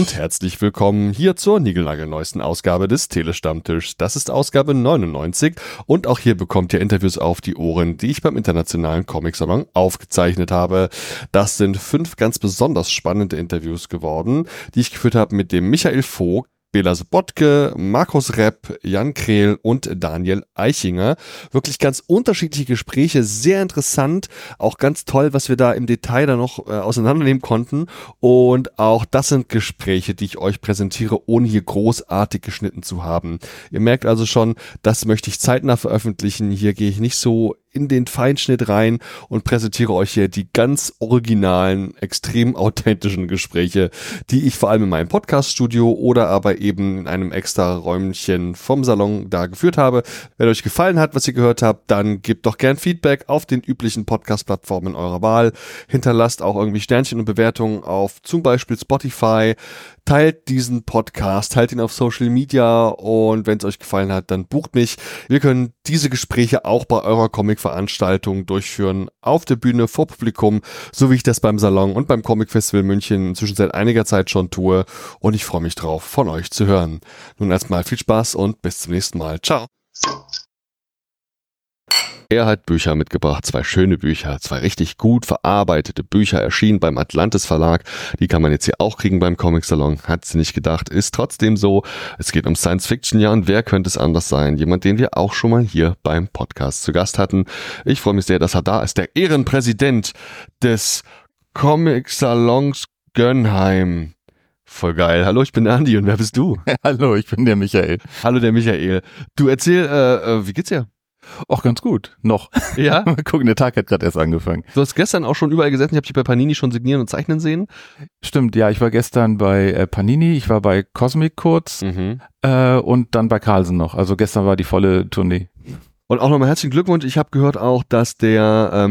und herzlich willkommen hier zur niegelnagelneuesten Ausgabe des Telestammtischs. Das ist Ausgabe 99 und auch hier bekommt ihr Interviews auf die Ohren, die ich beim Internationalen Comic-Salon aufgezeichnet habe. Das sind 5 ganz besonders spannende Interviews geworden, die ich geführt habe mit dem Michael Vogt, Bela Sobotke, Markus Repp, Jan Krehl und Daniel Eichinger. Wirklich ganz unterschiedliche Gespräche, sehr interessant, auch ganz toll, was wir da im Detail dann noch auseinandernehmen konnten. Und auch das sind Gespräche, die ich euch präsentiere, ohne hier großartig geschnitten zu haben. Ihr merkt also schon, das möchte ich zeitnah veröffentlichen. Hier gehe ich nicht so in den Feinschnitt rein und präsentiere euch hier die ganz originalen, extrem authentischen Gespräche, die ich vor allem in meinem Podcast-Studio oder aber eben in einem extra Räumchen vom Salon da geführt habe. Wenn euch gefallen hat, was ihr gehört habt, dann gebt doch gern Feedback auf den üblichen Podcast-Plattformen eurer Wahl. Hinterlasst auch irgendwie Sternchen und Bewertungen auf zum Beispiel Spotify. Teilt diesen Podcast, teilt ihn auf Social Media und wenn es euch gefallen hat, dann bucht mich. Wir können diese Gespräche auch bei eurer Comic-Veranstaltung durchführen, auf der Bühne, vor Publikum, so wie ich das beim Salon und beim Comic Festival München inzwischen seit einiger Zeit schon tue und ich freue mich drauf, von euch zu hören. Nun erstmal viel Spaß und bis zum nächsten Mal. Ciao! Er hat Bücher mitgebracht, 2 schöne Bücher, 2 richtig gut verarbeitete Bücher, erschienen beim Atlantis Verlag. Die kann man jetzt hier auch kriegen beim Comic Salon, hat sie nicht gedacht, ist trotzdem so. Es geht um Science Fiction, ja, und wer könnte es anders sein? Jemand, den wir auch schon mal hier beim Podcast zu Gast hatten. Ich freue mich sehr, dass er da ist, der Ehrenpräsident des Comic Salons Gönnheim. Voll geil. Hallo, ich bin der Andi und wer bist du? Hallo, ich bin der Michael. Hallo, der Michael. Du erzähl, wie geht's dir? Auch ganz gut. Noch. Ja? Mal gucken, der Tag hat gerade erst angefangen. Du hast gestern auch schon überall gesessen. Ich habe dich bei Panini schon signieren und zeichnen sehen. Stimmt, ja. Ich war gestern bei Panini, ich war bei Cosmic kurz und dann bei Carlsen noch. Also gestern war die volle Tournee. Und auch nochmal herzlichen Glückwunsch. Ich habe gehört auch, dass der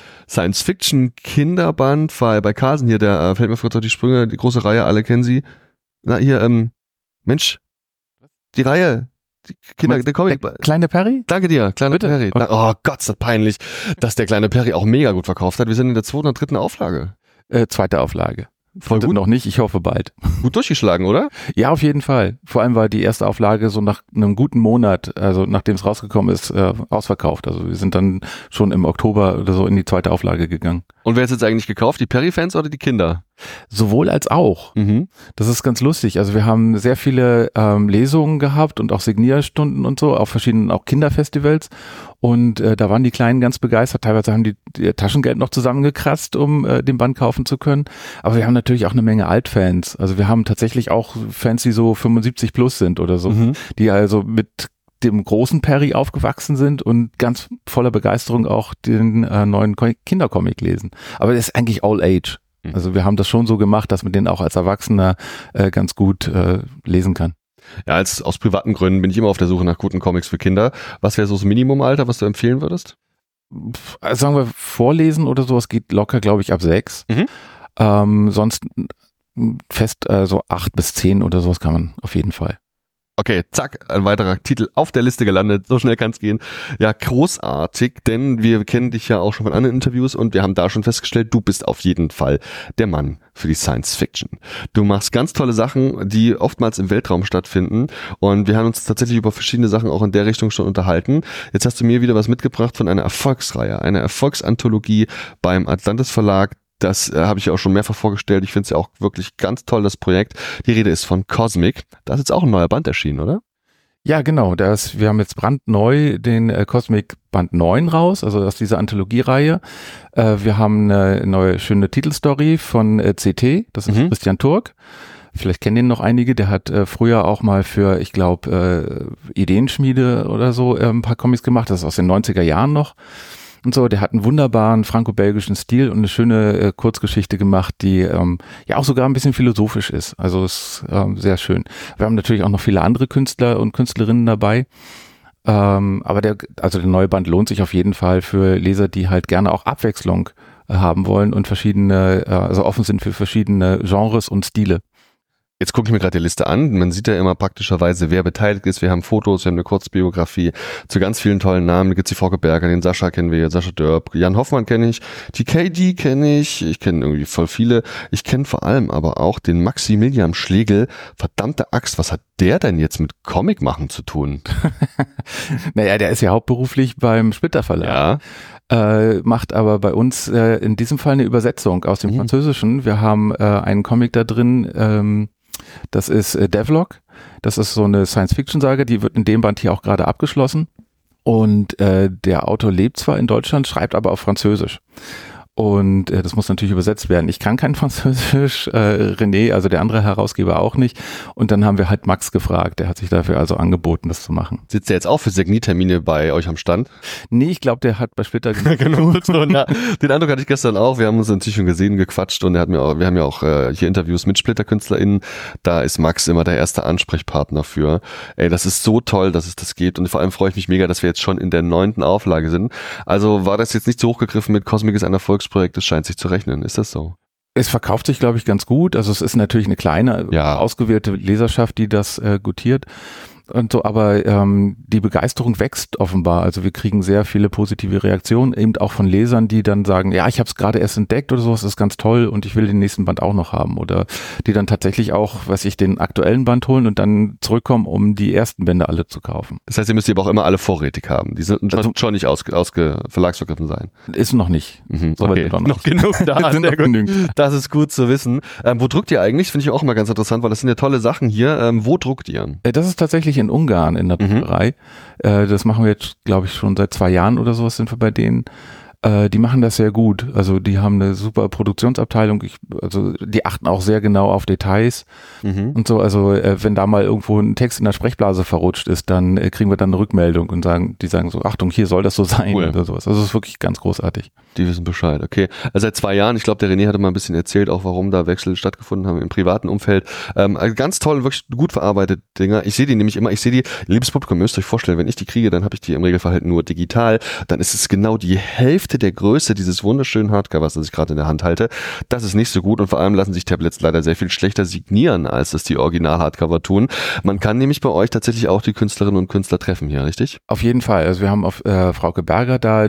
Science-Fiction-Kinderband bei Carlsen hier, der fällt mir kurz auf die Sprünge, die große Reihe, alle kennen sie. Na hier, Mensch, die Reihe. Der Comic. Der kleine Perry? Danke dir, kleiner Bitte? Perry. Okay. Oh Gott, ist das peinlich, dass der kleine Perry auch mega gut verkauft hat. Wir sind in der 2. oder 3. Auflage. 2. Auflage. Voll gut. Noch nicht, ich hoffe bald. Gut durchgeschlagen, oder? Ja, auf jeden Fall. Vor allem war die erste Auflage so nach einem guten Monat, also nachdem es rausgekommen ist, ausverkauft. Also wir sind dann schon im Oktober oder so in die 2. Auflage gegangen. Und wer hat es jetzt eigentlich gekauft? Die Perry-Fans oder die Kinder? Sowohl als auch. Das ist ganz lustig. Also wir haben sehr viele Lesungen gehabt und auch Signierstunden und so auf verschiedenen auch Kinderfestivals und da waren die Kleinen ganz begeistert. Teilweise haben die ihr Taschengeld noch zusammengekratzt, um den Band kaufen zu können. Aber wir haben natürlich auch eine Menge Altfans. Also wir haben tatsächlich auch Fans, die so 75 plus sind oder so, die also mit dem großen Perry aufgewachsen sind und ganz voller Begeisterung auch den neuen Kindercomic lesen. Aber das ist eigentlich all age. Also wir haben das schon so gemacht, dass man den auch als Erwachsener ganz gut lesen kann. Ja, aus privaten Gründen bin ich immer auf der Suche nach guten Comics für Kinder. Was wäre so das Minimumalter, was du empfehlen würdest? Also sagen wir, vorlesen oder sowas geht locker, glaube ich, ab 6. Sonst fest so 8 bis 10 oder sowas kann man auf jeden Fall. Okay, zack, ein weiterer Titel auf der Liste gelandet. So schnell kann es gehen. Ja, großartig, denn wir kennen dich ja auch schon von anderen Interviews und wir haben da schon festgestellt, du bist auf jeden Fall der Mann für die Science Fiction. Du machst ganz tolle Sachen, die oftmals im Weltraum stattfinden und wir haben uns tatsächlich über verschiedene Sachen auch in der Richtung schon unterhalten. Jetzt hast du mir wieder was mitgebracht von einer Erfolgsreihe, einer Erfolgsanthologie beim Atlantis Verlag. Das habe ich ja auch schon mehrfach vorgestellt. Ich finde es ja auch wirklich ganz toll, das Projekt. Die Rede ist von Cosmic. Da ist jetzt auch ein neuer Band erschienen, oder? Ja, genau. Wir haben jetzt brandneu den Cosmic Band 9 raus, also aus dieser Anthologiereihe. Wir haben eine neue schöne Titelstory von CT, das ist Christian Turk. Vielleicht kennen den noch einige, der hat früher auch mal für, ich glaube, Ideenschmiede oder so ein paar Comics gemacht. Das ist aus den 90er Jahren noch. Und so, der hat einen wunderbaren franco-belgischen Stil und eine schöne Kurzgeschichte gemacht, die ja auch sogar ein bisschen philosophisch ist. Also ist sehr schön. Wir haben natürlich auch noch viele andere Künstler und Künstlerinnen dabei. Aber der neue Band lohnt sich auf jeden Fall für Leser, die halt gerne auch Abwechslung haben wollen und verschiedene, also offen sind für verschiedene Genres und Stile. Jetzt gucke ich mir gerade die Liste an. Man sieht ja immer praktischerweise, wer beteiligt ist. Wir haben Fotos, wir haben eine Kurzbiografie zu ganz vielen tollen Namen. Da gibt's die Frauke Berger, den Sascha kennen wir, Sascha Dörp, Jan Hoffmann kenne ich, die KD kenne ich kenne irgendwie voll viele. Ich kenne vor allem aber auch den Maximilian Schlegel. Verdammte Axt, was hat der denn jetzt mit Comic machen zu tun? Naja, der ist ja hauptberuflich beim Splitter Verlag. Ja. Macht aber bei uns in diesem Fall eine Übersetzung aus dem Französischen. Wir haben einen Comic da drin, das ist Devlog. Das ist so eine Science-Fiction-Sage, die wird in dem Band hier auch gerade abgeschlossen. Und der Autor lebt zwar in Deutschland, schreibt aber auf Französisch. Und das muss natürlich übersetzt werden. Ich kann kein Französisch, René, also der andere Herausgeber auch nicht. Und dann haben wir halt Max gefragt. Der hat sich dafür also angeboten, das zu machen. Sitzt der jetzt auch für Signietermine bei euch am Stand? Nee, ich glaube, der hat bei Splitter genau. Ja, den Eindruck hatte ich gestern auch. Wir haben uns natürlich schon gesehen, gequatscht und wir haben ja auch hier Interviews mit Splitter-KünstlerInnen. Da ist Max immer der erste Ansprechpartner für. Ey, das ist so toll, dass es das gibt. Und vor allem freue ich mich mega, dass wir jetzt schon in der 9. Auflage sind. Also war das jetzt nicht so hochgegriffen mit Cosmic ist ein Erfolgsprojekt, das scheint sich zu rechnen. Ist das so? Es verkauft sich, glaube ich, ganz gut. Also es ist natürlich eine kleine, ausgewählte Leserschaft, die das gutiert. Und so, aber die Begeisterung wächst offenbar. Also wir kriegen sehr viele positive Reaktionen, eben auch von Lesern, die dann sagen, ja, ich habe es gerade erst entdeckt oder sowas, das ist ganz toll und ich will den nächsten Band auch noch haben. Oder die dann tatsächlich auch, den aktuellen Band holen und dann zurückkommen, um die ersten Bände alle zu kaufen. Das heißt, ihr müsst die aber auch immer alle vorrätig haben. Die sind schon nicht verlagsvergriffen sein. Ist noch nicht. Okay. Noch genug da. Sind noch genügend. Das ist gut zu wissen. Wo druckt ihr eigentlich? Finde ich auch immer ganz interessant, weil das sind ja tolle Sachen hier. Wo druckt ihr? Das ist tatsächlich in Ungarn in der Druckerei. Das machen wir jetzt, glaube ich, schon seit 2 Jahren oder sowas sind wir bei denen. Die machen das sehr gut. Also die haben eine super Produktionsabteilung. Also die achten auch sehr genau auf Details und so. Also wenn da mal irgendwo ein Text in der Sprechblase verrutscht ist, dann kriegen wir dann eine Rückmeldung und die sagen so, Achtung, hier soll das so sein oder sowas. Also es ist wirklich ganz großartig. Die wissen Bescheid, okay. Also seit 2 Jahren, ich glaube, der René hatte mal ein bisschen erzählt, auch warum da Wechsel stattgefunden haben im privaten Umfeld. Also ganz toll, wirklich gut verarbeitet Dinger. Ich sehe die nämlich immer, liebes Publikum, müsst ihr euch vorstellen, wenn ich die kriege, dann habe ich die im Regelfall halt nur digital. Dann ist es genau die Hälfte der Größe dieses wunderschönen Hardcovers, das ich gerade in der Hand halte. Das ist nicht so gut und vor allem lassen sich Tablets leider sehr viel schlechter signieren, als es die Original-Hardcover tun. Man kann nämlich bei euch tatsächlich auch die Künstlerinnen und Künstler treffen hier, richtig? Auf jeden Fall. Also wir haben auf Frauke Berger da,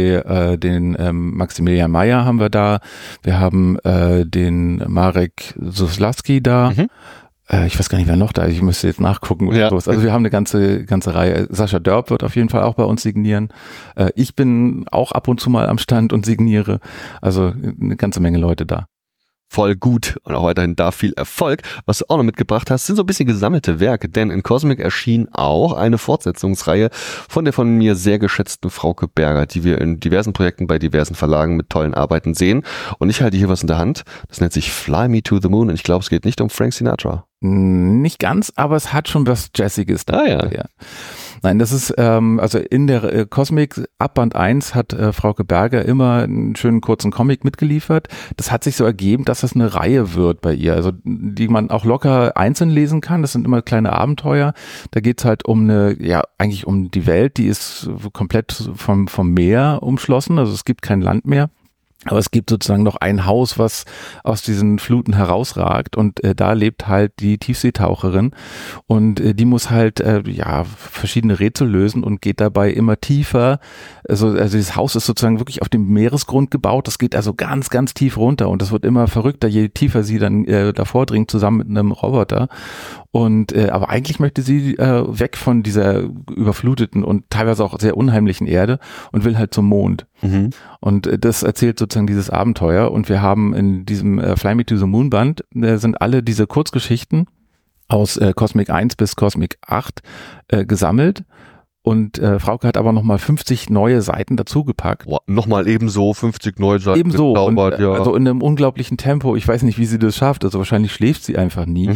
den Maximilian Meyer haben wir da. Wir haben den Marek Suslawski da. Ich weiß gar nicht, wer noch da ist. Ich müsste jetzt nachgucken. Ja. Also wir haben eine ganze Reihe. Sascha Dörp wird auf jeden Fall auch bei uns signieren. Ich bin auch ab und zu mal am Stand und signiere. Also eine ganze Menge Leute da. Voll gut und auch weiterhin da viel Erfolg. Was du auch noch mitgebracht hast, sind so ein bisschen gesammelte Werke, denn in Cosmic erschien auch eine Fortsetzungsreihe von der von mir sehr geschätzten Frauke Berger, die wir in diversen Projekten bei diversen Verlagen mit tollen Arbeiten sehen. Und ich halte hier was in der Hand, das nennt sich Fly Me to the Moon und ich glaube, es geht nicht um Frank Sinatra. Nicht ganz, aber es hat schon was Jazziges. Ja. Nein, das ist, also in der Cosmic ab Band 1 hat Frauke Berger immer einen schönen kurzen Comic mitgeliefert. Das hat sich so ergeben, dass das eine Reihe wird bei ihr, also die man auch locker einzeln lesen kann. Das sind immer kleine Abenteuer. Da geht's halt eigentlich um die Welt, die ist komplett vom Meer umschlossen, also es gibt kein Land mehr. Aber es gibt sozusagen noch ein Haus, was aus diesen Fluten herausragt und da lebt halt die Tiefseetaucherin und die muss halt verschiedene Rätsel lösen und geht dabei immer tiefer. Also dieses Haus ist sozusagen wirklich auf dem Meeresgrund gebaut. Das geht also ganz, ganz tief runter und das wird immer verrückter, je tiefer sie dann davor dringt, zusammen mit einem Roboter. Und aber eigentlich möchte sie weg von dieser überfluteten und teilweise auch sehr unheimlichen Erde und will halt zum Mond. Und das erzählt sozusagen dieses Abenteuer. Und wir haben in diesem Fly Me to the Moon Band sind alle diese Kurzgeschichten aus Cosmic 1 bis Cosmic 8 gesammelt. Und Frauke hat aber nochmal 50 neue Seiten dazugepackt. Boah, nochmal ebenso 50 neue Seiten. Ebenso, also in einem unglaublichen Tempo. Ich weiß nicht, wie sie das schafft. Also wahrscheinlich schläft sie einfach nie.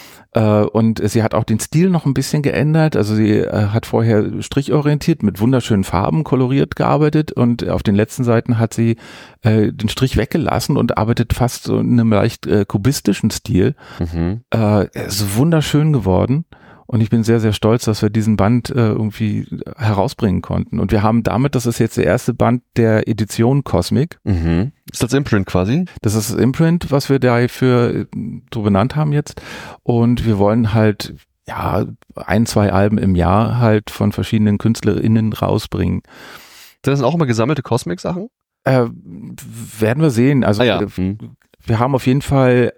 Und sie hat auch den Stil noch ein bisschen geändert. Also sie hat vorher strichorientiert mit wunderschönen Farben koloriert gearbeitet und auf den letzten Seiten hat sie den Strich weggelassen und arbeitet fast so in einem leicht kubistischen Stil. Es ist wunderschön geworden. Und ich bin sehr, sehr stolz, dass wir diesen Band irgendwie herausbringen konnten. Und wir haben damit, das ist jetzt der erste Band der Edition Cosmic. Mhm. Ist das Imprint quasi? Das ist das Imprint, was wir dafür so benannt haben jetzt. Und wir wollen halt, ja, 1-2 Alben im Jahr halt von verschiedenen KünstlerInnen rausbringen. Das sind auch immer gesammelte Cosmic-Sachen? Werden wir sehen. Also wir haben auf jeden Fall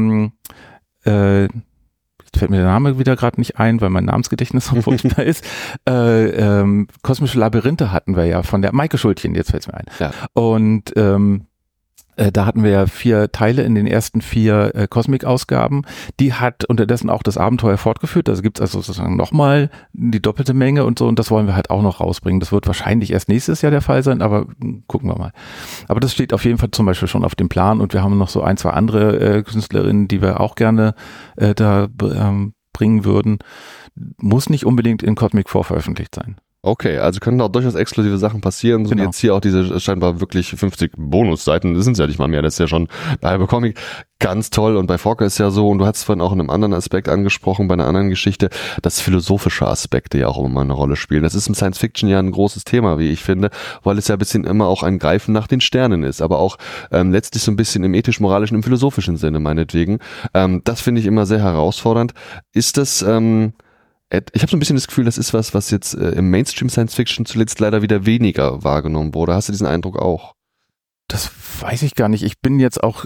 jetzt fällt mir der Name wieder gerade nicht ein, weil mein Namensgedächtnis so furchtbar ist. Kosmische Labyrinthe hatten wir ja von der Maike Schultchen, jetzt fällt es mir ein. Ja. Und da hatten wir ja 4 Teile in den ersten 4 Cosmic-Ausgaben. Die hat unterdessen auch das Abenteuer fortgeführt. Also gibt's also sozusagen nochmal die doppelte Menge und so. Und das wollen wir halt auch noch rausbringen. Das wird wahrscheinlich erst nächstes Jahr der Fall sein, aber gucken wir mal. Aber das steht auf jeden Fall zum Beispiel schon auf dem Plan. Und wir haben noch so 1-2 andere Künstlerinnen, die wir auch gerne bringen würden. Muss nicht unbedingt in Cosmic vorveröffentlicht sein. Okay, also können auch durchaus exklusive Sachen passieren. So, genau. Jetzt hier auch diese scheinbar wirklich 50 Bonusseiten, das sind ja nicht mal mehr, das ist ja schon der halbe Comic. Ganz toll. Und bei Forker ist ja so, und du hast vorhin auch in einem anderen Aspekt angesprochen, bei einer anderen Geschichte, dass philosophische Aspekte ja auch immer mal eine Rolle spielen. Das ist im Science Fiction ja ein großes Thema, wie ich finde, weil es ja ein bisschen immer auch ein Greifen nach den Sternen ist, aber auch letztlich so ein bisschen im ethisch-moralischen, im philosophischen Sinne meinetwegen. Das finde ich immer sehr herausfordernd. Ist das... ich habe so ein bisschen das Gefühl, das ist was jetzt im Mainstream Science Fiction zuletzt leider wieder weniger wahrgenommen wurde. Hast du diesen Eindruck auch? Das weiß ich gar nicht. Ich bin jetzt auch,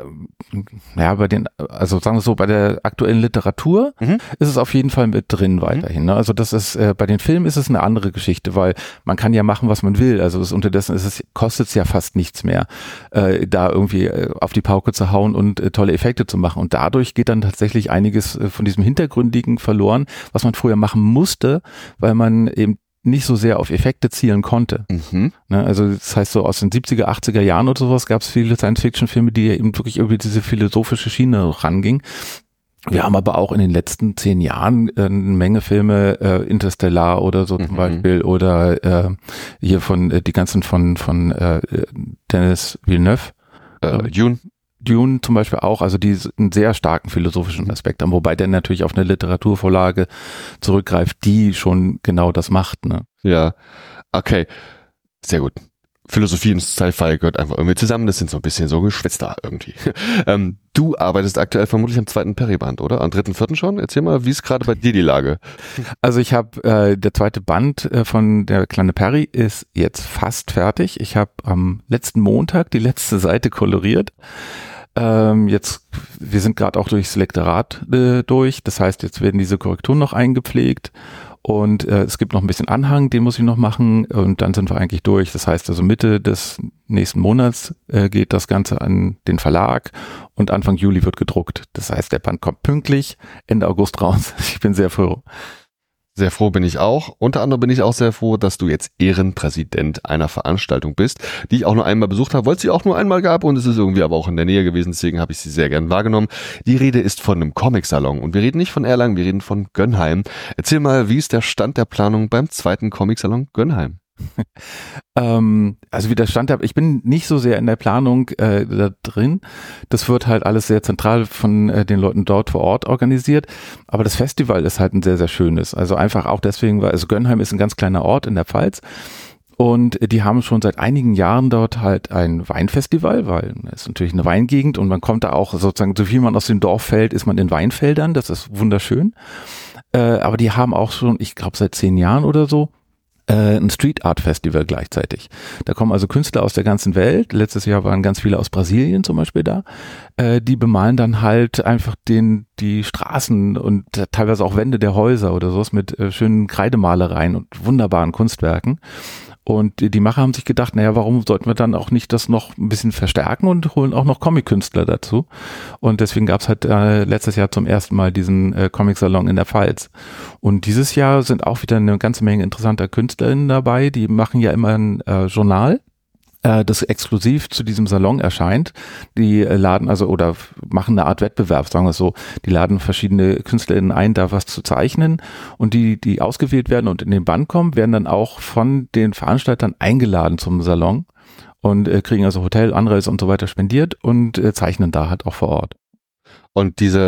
bei den, also sagen wir so, bei der aktuellen Literatur ist es auf jeden Fall mit drin weiterhin. Ne? Also das ist, bei den Filmen ist es eine andere Geschichte, weil man kann ja machen, was man will. Also unterdessen kostet es ja fast nichts mehr, da irgendwie auf die Pauke zu hauen und tolle Effekte zu machen. Und dadurch geht dann tatsächlich einiges von diesem Hintergründigen verloren, was man früher machen musste, weil man eben nicht so sehr auf Effekte zielen konnte. Ne, also das heißt so aus den 70er, 80er Jahren oder sowas gab es viele Science-Fiction-Filme, die eben wirklich über diese philosophische Schiene rangingen. Wir haben aber auch in den letzten 10 Jahren eine Menge Filme, Interstellar oder so zum Beispiel, oder hier die ganzen von Denis Villeneuve. Dune zum Beispiel auch, also die einen sehr starken philosophischen Aspekt haben, wobei der natürlich auf eine Literaturvorlage zurückgreift, die schon genau das macht. Ne? Ja, okay, sehr gut. Philosophie und Sci-Fi gehört einfach irgendwie zusammen, das sind so ein bisschen so Geschwister irgendwie. Du arbeitest aktuell vermutlich am 2. Periband, oder? Am 3., 4. schon? Erzähl mal, wie ist gerade bei dir die Lage? Also ich habe, der 2. Band von der kleine Perry ist jetzt fast fertig. Ich habe am letzten Montag die letzte Seite koloriert. Wir sind gerade auch durchs Lektorat durch, das heißt, jetzt werden diese Korrekturen noch eingepflegt und es gibt noch ein bisschen Anhang, den muss ich noch machen und dann sind wir eigentlich durch. Das heißt also Mitte des nächsten Monats geht das Ganze an den Verlag und Anfang Juli wird gedruckt. Das heißt, der Band kommt pünktlich Ende August raus. Ich bin sehr froh. Sehr froh bin ich auch. Unter anderem bin ich auch sehr froh, dass du jetzt Ehrenpräsident einer Veranstaltung bist, die ich auch nur einmal besucht habe, weil es sie auch nur einmal gab und es ist irgendwie aber auch in der Nähe gewesen, deswegen habe ich sie sehr gern wahrgenommen. Die Rede ist von einem Comic-Salon und wir reden nicht von Erlangen, wir reden von Gönnheim. Erzähl mal, wie ist der Stand der Planung beim 2. Comic-Salon Gönnheim? Also wie der Stand, ich bin nicht so sehr in der Planung da drin. Das wird halt alles sehr zentral von den Leuten dort vor Ort organisiert. Aber das Festival ist halt ein sehr, sehr schönes. Also einfach auch deswegen, weil Gönnheim ist ein ganz kleiner Ort in der Pfalz. Und die haben schon seit einigen Jahren dort halt ein Weinfestival, weil es ist natürlich eine Weingegend und man kommt da auch sozusagen, so viel man aus dem Dorf fällt, ist man in Weinfeldern. Das ist wunderschön. Aber die haben auch schon, ich glaube seit 10 Jahren oder so, ein Street Art Festival gleichzeitig. Da kommen also Künstler aus der ganzen Welt. Letztes Jahr waren ganz viele aus Brasilien zum Beispiel da. Die bemalen dann halt einfach die Straßen und teilweise auch Wände der Häuser oder sowas mit schönen Kreidemalereien und wunderbaren Kunstwerken. Und die Macher haben sich gedacht, naja, warum sollten wir dann auch nicht das noch ein bisschen verstärken und holen auch noch Comic-Künstler dazu. Und deswegen gab es halt letztes Jahr zum ersten Mal diesen Comic-Salon in der Pfalz. Und dieses Jahr sind auch wieder eine ganze Menge interessanter KünstlerInnen dabei. Die machen ja immer ein Journal, das exklusiv zu diesem Salon erscheint. Die laden also oder machen eine Art Wettbewerb, sagen wir es so. Die laden verschiedene KünstlerInnen ein, da was zu zeichnen und die ausgewählt werden und in den Band kommen, werden dann auch von den Veranstaltern eingeladen zum Salon und kriegen also Hotel, Anreise und so weiter spendiert und zeichnen da halt auch vor Ort. Und diese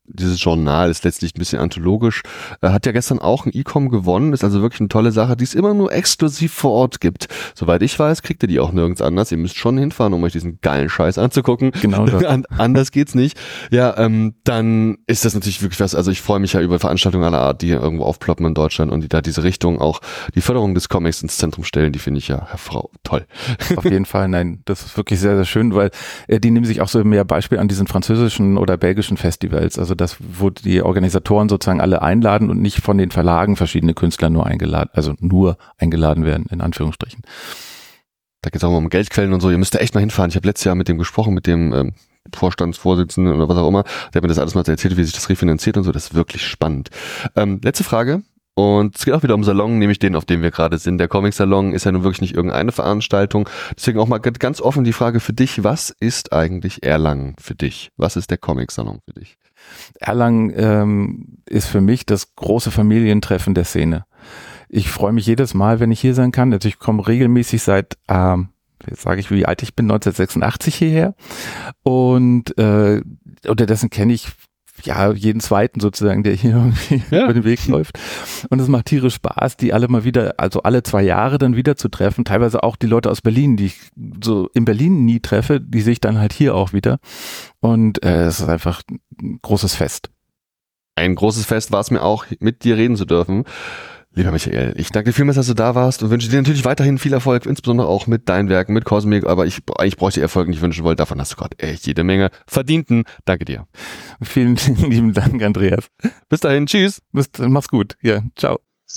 dieses Journal ist letztlich ein bisschen anthologisch, hat ja gestern auch ein E-Com gewonnen, ist also wirklich eine tolle Sache, die es immer nur exklusiv vor Ort gibt. Soweit ich weiß, kriegt ihr die auch nirgends anders. Ihr müsst schon hinfahren, um euch diesen geilen Scheiß anzugucken. Genau. Anders geht's nicht. Ja, dann ist das natürlich wirklich was, also ich freue mich ja über Veranstaltungen aller Art, die hier irgendwo aufploppen in Deutschland und die da diese Richtung auch die Förderung des Comics ins Zentrum stellen, die finde ich ja, Herr Frau, toll. Auf jeden Fall, nein, das ist wirklich sehr, sehr schön, weil die nehmen sich auch so mehr Beispiel an diesen französischen oder belgischen Festivals, also das, wo die Organisatoren sozusagen alle einladen und nicht von den Verlagen verschiedene Künstler nur eingeladen werden, in Anführungsstrichen. Da geht es auch um Geldquellen und so, ihr müsst da echt mal hinfahren. Ich habe letztes Jahr mit dem gesprochen, mit dem Vorstandsvorsitzenden oder was auch immer, der hat mir das alles mal erzählt, wie sich das refinanziert und so, das ist wirklich spannend. Letzte Frage. Und es geht auch wieder um Salon, nämlich den, auf dem wir gerade sind. Der Comic-Salon ist ja nun wirklich nicht irgendeine Veranstaltung. Deswegen auch mal ganz offen die Frage für dich, was ist eigentlich Erlangen für dich? Was ist der Comic-Salon für dich? Erlangen ist für mich das große Familientreffen der Szene. Ich freue mich jedes Mal, wenn ich hier sein kann. Also ich komme regelmäßig seit, jetzt sage ich, wie alt ich bin, 1986 hierher. Und unterdessen kenne ich ja jeden Zweiten sozusagen, der hier irgendwie über den Weg läuft. Und es macht tierisch Spaß, die alle mal wieder, also alle 2 Jahre dann wieder zu treffen. Teilweise auch die Leute aus Berlin, die ich so in Berlin nie treffe, die sehe ich dann halt hier auch wieder. Und es ist einfach ein großes Fest. Ein großes Fest war es mir auch, mit dir reden zu dürfen. Lieber Michael, ich danke dir vielmals, dass du da warst und wünsche dir natürlich weiterhin viel Erfolg, insbesondere auch mit deinen Werken, mit Cosmic, aber eigentlich bräuchte ich Erfolg nicht wünschen wollen, davon hast du gerade echt jede Menge verdienten. Danke dir. Vielen lieben Dank, Andreas. Bis dahin, tschüss. Mach's gut. Ja, ciao.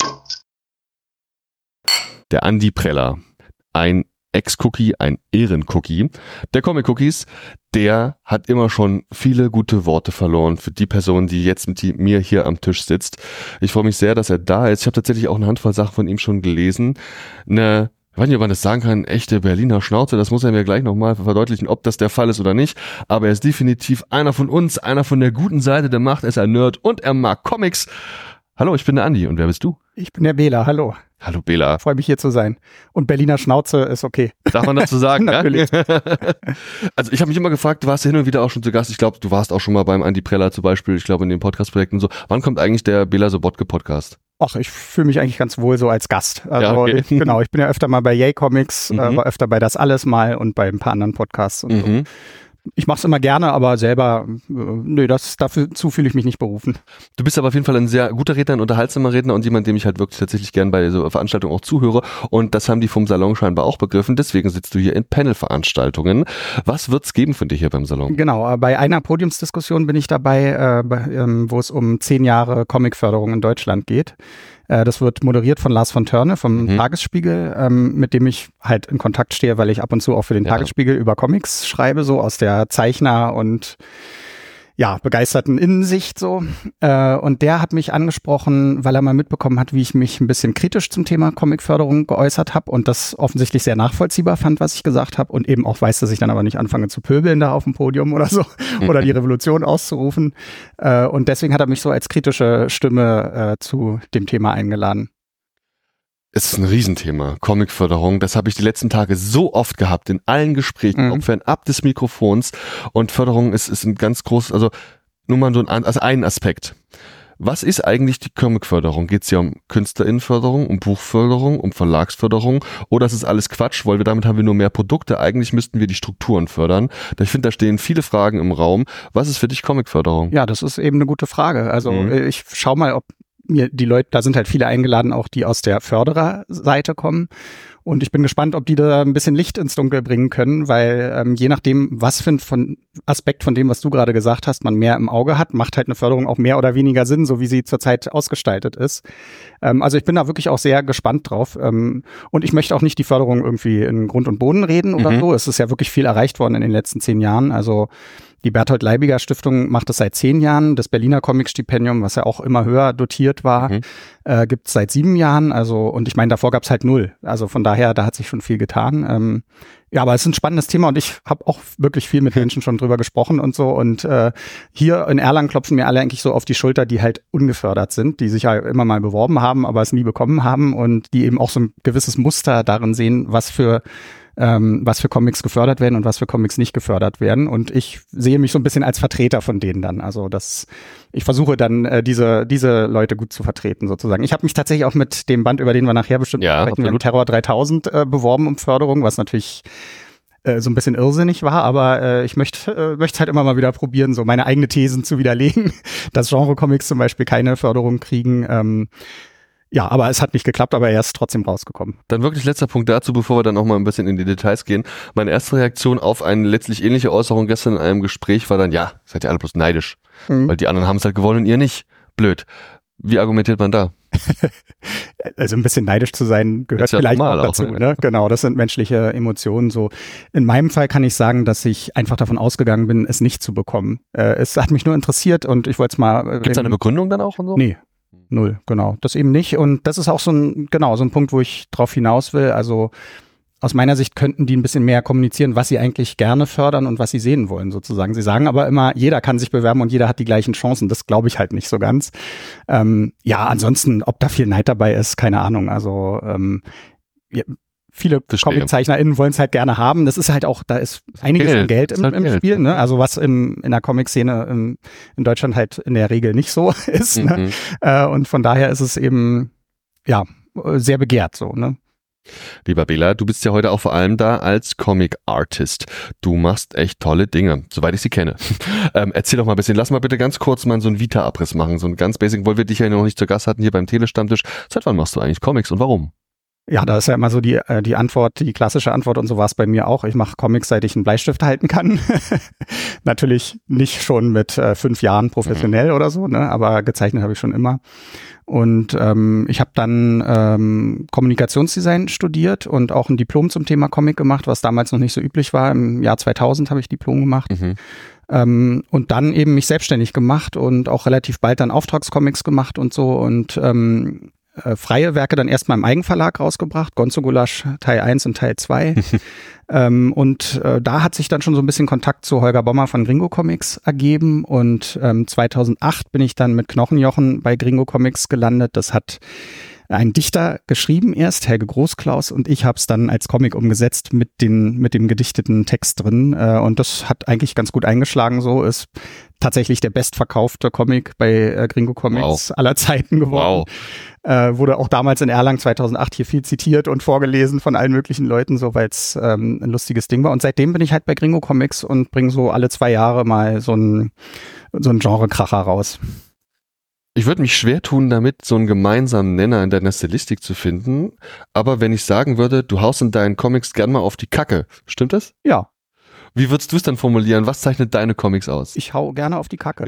Der Andi Preller, ein Ex-Cookie, ein Ehren-Cookie der Comic-Cookies, der hat immer schon viele gute Worte verloren für die Person, die jetzt mit mir hier am Tisch sitzt. Ich freue mich sehr, dass er da ist. Ich habe tatsächlich auch eine Handvoll Sachen von ihm schon gelesen. Ich weiß nicht, ob man das sagen kann, echte Berliner Schnauze, das muss er mir gleich nochmal verdeutlichen, ob das der Fall ist oder nicht. Aber er ist definitiv einer von uns, einer von der guten Seite der Macht. Er ist ein Nerd und er mag Comics. Hallo, ich bin der Andi und wer bist du? Ich bin der Bela, hallo. Hallo Bela. Freue mich hier zu sein. Und Berliner Schnauze ist okay. Darf man dazu sagen? Natürlich. Also ich habe mich immer gefragt, du warst ja hin und wieder auch schon zu Gast. Ich glaube, du warst auch schon mal beim Andi Preller zum Beispiel, ich glaube in den Podcast-Projekten so. Wann kommt eigentlich der Bela Sobotke-Podcast? Ach, ich fühle mich eigentlich ganz wohl so als Gast. Also ja, okay. Genau, ich bin ja öfter mal bei Yay Comics, war öfter bei Das Alles mal und bei ein paar anderen Podcasts und so. Ich mache es immer gerne, aber selber, dazu fühle ich mich nicht berufen. Du bist aber auf jeden Fall ein sehr guter Redner, ein unterhaltsamer Redner und jemand, dem ich halt wirklich tatsächlich gern bei so Veranstaltungen auch zuhöre. Und das haben die vom Salon scheinbar auch begriffen. Deswegen sitzt du hier in Panel-Veranstaltungen. Was wird's geben von dir hier beim Salon? Genau, bei einer Podiumsdiskussion bin ich dabei, wo es um 10 Jahre Comicförderung in Deutschland geht. Das wird moderiert von Lars von Törne vom Tagesspiegel, mit dem ich halt in Kontakt stehe, weil ich ab und zu auch für den Tagesspiegel über Comics schreibe, so aus der Zeichner- und begeisterten Innensicht so. Und der hat mich angesprochen, weil er mal mitbekommen hat, wie ich mich ein bisschen kritisch zum Thema Comicförderung geäußert habe und das offensichtlich sehr nachvollziehbar fand, was ich gesagt habe und eben auch weiß, dass ich dann aber nicht anfange zu pöbeln da auf dem Podium oder so oder die Revolution auszurufen. Und deswegen hat er mich so als kritische Stimme zu dem Thema eingeladen. Es ist ein Riesenthema, Comicförderung. Das habe ich die letzten Tage so oft gehabt, in allen Gesprächen, auch fernab des Mikrofons. Und Förderung ist ein ganz großes, also nur mal so ein Aspekt. Was ist eigentlich die Comicförderung? Geht es hier um KünstlerInnenförderung, um Buchförderung, um Verlagsförderung? Oder ist es alles Quatsch, weil damit haben wir nur mehr Produkte? Eigentlich müssten wir die Strukturen fördern. Ich finde, da stehen viele Fragen im Raum. Was ist für dich Comicförderung? Ja, das ist eben eine gute Frage. Also ich schau mal, ob mir die Leute, da sind halt viele eingeladen, auch die aus der Fördererseite kommen. Und ich bin gespannt, ob die da ein bisschen Licht ins Dunkel bringen können, weil je nachdem, was für ein Aspekt von dem, was du gerade gesagt hast, man mehr im Auge hat, macht halt eine Förderung auch mehr oder weniger Sinn, so wie sie zurzeit ausgestaltet ist. Also ich bin da wirklich auch sehr gespannt drauf. Und ich möchte auch nicht die Förderung irgendwie in Grund und Boden reden oder so. Es ist ja wirklich viel erreicht worden in den letzten 10 Jahren. Also die Berthold Leibiger Stiftung macht das seit 10 Jahren. Das Berliner Comic-Stipendium, was ja auch immer höher dotiert war, gibt es seit 7 Jahren. Also, und ich meine, davor gab es halt 0. Also von daher, da hat sich schon viel getan. Ja, aber es ist ein spannendes Thema und ich habe auch wirklich viel mit Menschen schon drüber gesprochen und so. Und hier in Erlangen klopfen mir alle eigentlich so auf die Schulter, die halt ungefördert sind, die sich ja immer mal beworben haben, aber es nie bekommen haben und die eben auch so ein gewisses Muster darin sehen, was für was für Comics gefördert werden und was für Comics nicht gefördert werden. Und ich sehe mich so ein bisschen als Vertreter von denen dann. Also ich versuche dann diese Leute gut zu vertreten sozusagen. Ich habe mich tatsächlich auch mit dem Band, über den wir nachher bestimmt sprechen, Terror 3000 beworben um Förderung, was natürlich so ein bisschen irrsinnig war, aber ich möchte halt immer mal wieder probieren, so meine eigene Thesen zu widerlegen, dass Genre-Comics zum Beispiel keine Förderung kriegen. Ja, aber es hat nicht geklappt, aber er ist trotzdem rausgekommen. Dann wirklich letzter Punkt dazu, bevor wir dann auch mal ein bisschen in die Details gehen. Meine erste Reaktion auf eine letztlich ähnliche Äußerung gestern in einem Gespräch war dann, ja, seid ihr alle bloß neidisch, weil die anderen haben es halt gewonnen und ihr nicht. Blöd. Wie argumentiert man da? Also ein bisschen neidisch zu sein gehört ja vielleicht auch dazu. Ne? Genau, das sind menschliche Emotionen. So in meinem Fall kann ich sagen, dass ich einfach davon ausgegangen bin, es nicht zu bekommen. Es hat mich nur interessiert und ich wollte es mal. Gibt es eine Begründung dann auch und so? Nee, null, genau. Das eben nicht. Und das ist auch so ein Punkt, wo ich drauf hinaus will. Also aus meiner Sicht könnten die ein bisschen mehr kommunizieren, was sie eigentlich gerne fördern und was sie sehen wollen, sozusagen. Sie sagen aber immer, jeder kann sich bewerben und jeder hat die gleichen Chancen. Das glaube ich halt nicht so ganz. Ja, ansonsten, ob da viel Neid dabei ist, keine Ahnung. Also viele ComiczeichnerInnen wollen es halt gerne haben. Das ist halt auch, da ist einiges an Geld im Spiel, ne? Also was in der Comic-Szene in Deutschland halt in der Regel nicht so ist. Ne? Und von daher ist es eben, ja, sehr begehrt so, ne? Lieber Bela, du bist ja heute auch vor allem da als Comic-Artist. Du machst echt tolle Dinge, soweit ich sie kenne. Erzähl doch mal ein bisschen, lass mal bitte ganz kurz mal so einen Vita-Abriss machen, so ein ganz basic, weil wir dich ja noch nicht zu Gast hatten hier beim Telestammtisch. Seit wann machst du eigentlich Comics und warum? Ja, da ist ja immer so die Antwort, die klassische Antwort und so war es bei mir auch. Ich mache Comics, seit ich einen Bleistift halten kann. Natürlich nicht schon mit 5 Jahren professionell oder so, ne? Aber gezeichnet habe ich schon immer. Und ich habe dann Kommunikationsdesign studiert und auch ein Diplom zum Thema Comic gemacht, was damals noch nicht so üblich war. Im Jahr 2000 habe ich Diplom gemacht. Und dann eben mich selbstständig gemacht und auch relativ bald dann Auftragscomics gemacht und so und freie Werke dann erstmal im Eigenverlag rausgebracht, Gonzo Gulasch Teil 1 und Teil 2. Und da hat sich dann schon so ein bisschen Kontakt zu Holger Bommer von Gringo Comics ergeben und 2008 bin ich dann mit Knochenjochen bei Gringo Comics gelandet. Das hat ein Dichter geschrieben erst, Helge Großklaus, und ich habe es dann als Comic umgesetzt mit dem gedichteten Text drin. Und das hat eigentlich ganz gut eingeschlagen. So ist tatsächlich der bestverkaufte Comic bei Gringo Comics aller Zeiten geworden. Wurde auch damals in Erlangen 2008 hier viel zitiert und vorgelesen von allen möglichen Leuten, so weil es ein lustiges Ding war. Und seitdem bin ich halt bei Gringo Comics und bringe so alle 2 Jahre mal so ein Genre-Kracher raus. Ich würde mich schwer tun, damit so einen gemeinsamen Nenner in deiner Stilistik zu finden. Aber wenn ich sagen würde, du haust in deinen Comics gern mal auf die Kacke, stimmt das? Ja. Wie würdest du es dann formulieren? Was zeichnet deine Comics aus? Ich hau gerne auf die Kacke.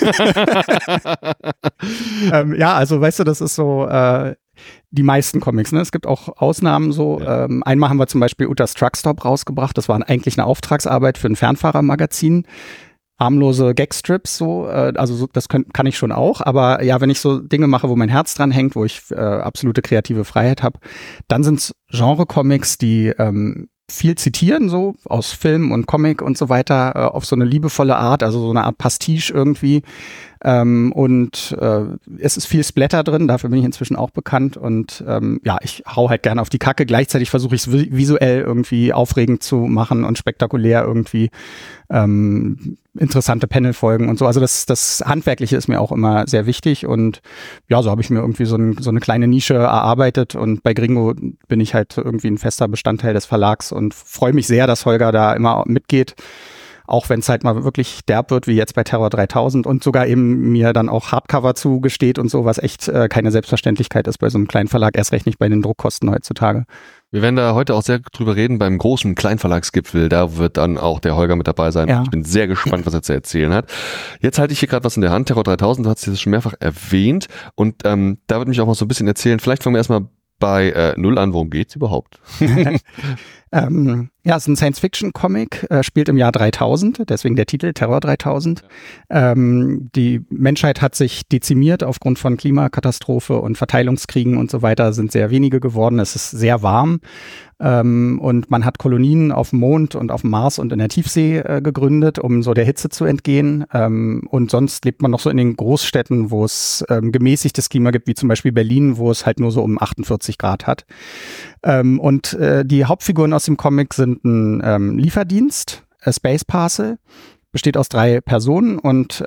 Ja, also weißt du, das ist so die meisten Comics, ne? Es gibt auch Ausnahmen so. Ja. Einmal haben wir zum Beispiel Utas Truckstop rausgebracht. Das war eigentlich eine Auftragsarbeit für ein Fernfahrermagazin. Harmlose Gagstrips so, also so, das kann ich schon auch, aber ja, wenn ich so Dinge mache, wo mein Herz dran hängt, wo ich absolute kreative Freiheit habe, dann sind es Genre-Comics, die viel zitieren, so aus Film und Comic und so weiter, auf so eine liebevolle Art, also so eine Art Pastiche irgendwie. Und es ist viel Splatter drin, dafür bin ich inzwischen auch bekannt und ja, ich hau halt gerne auf die Kacke. Gleichzeitig versuche ich es visuell irgendwie aufregend zu machen und spektakulär irgendwie interessante Panelfolgen und so. Also das Handwerkliche ist mir auch immer sehr wichtig und ja, so habe ich mir irgendwie so eine kleine Nische erarbeitet und bei Gringo bin ich halt irgendwie ein fester Bestandteil des Verlags und freue mich sehr, dass Holger da immer mitgeht. Auch wenn es halt mal wirklich derb wird, wie jetzt bei Terror 3000 und sogar eben mir dann auch Hardcover zugesteht und so, was echt keine Selbstverständlichkeit ist bei so einem kleinen Verlag, erst recht nicht bei den Druckkosten heutzutage. Wir werden da heute auch sehr drüber reden beim großen Kleinverlagsgipfel, da wird dann auch der Holger mit dabei sein. Ja. Ich bin sehr gespannt, was er zu erzählen hat. Jetzt halte ich hier gerade was in der Hand, Terror 3000, du hast es schon mehrfach erwähnt und da würde mich auch mal so ein bisschen erzählen, vielleicht fangen wir erstmal bei Null an, worum geht's überhaupt? Ja, es ist ein Science-Fiction-Comic, spielt im Jahr 3000, deswegen der Titel Terror 3000. Die Menschheit hat sich dezimiert aufgrund von Klimakatastrophe und Verteilungskriegen und so weiter, sind sehr wenige geworden. Es ist sehr warm und man hat Kolonien auf dem Mond und auf dem Mars und in der Tiefsee gegründet, um so der Hitze zu entgehen. Und sonst lebt man noch so in den Großstädten, wo es gemäßigtes Klima gibt, wie zum Beispiel Berlin, wo es halt nur so um 48 Grad hat. Und die Hauptfiguren aus dem Comic sind ein Lieferdienst, Space Parcel, besteht aus 3 Personen und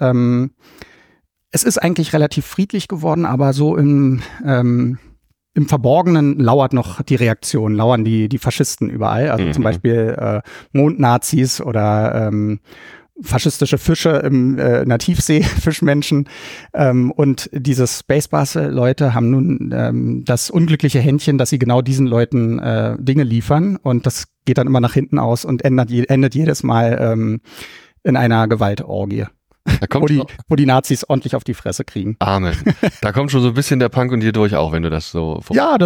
es ist eigentlich relativ friedlich geworden, aber so im Verborgenen lauert noch die Reaktion, lauern die Faschisten überall, also zum Beispiel Mondnazis oder faschistische Fische in der Tiefsee, Fischmenschen. Und diese Spacebar-Leute haben nun das unglückliche Händchen, dass sie genau diesen Leuten Dinge liefern. Und das geht dann immer nach hinten aus und endet jedes Mal in einer Gewaltorgie. Wo die Nazis ordentlich auf die Fresse kriegen. Amen. Da kommt schon so ein bisschen der Punk und hier durch auch, wenn du das so... Ja,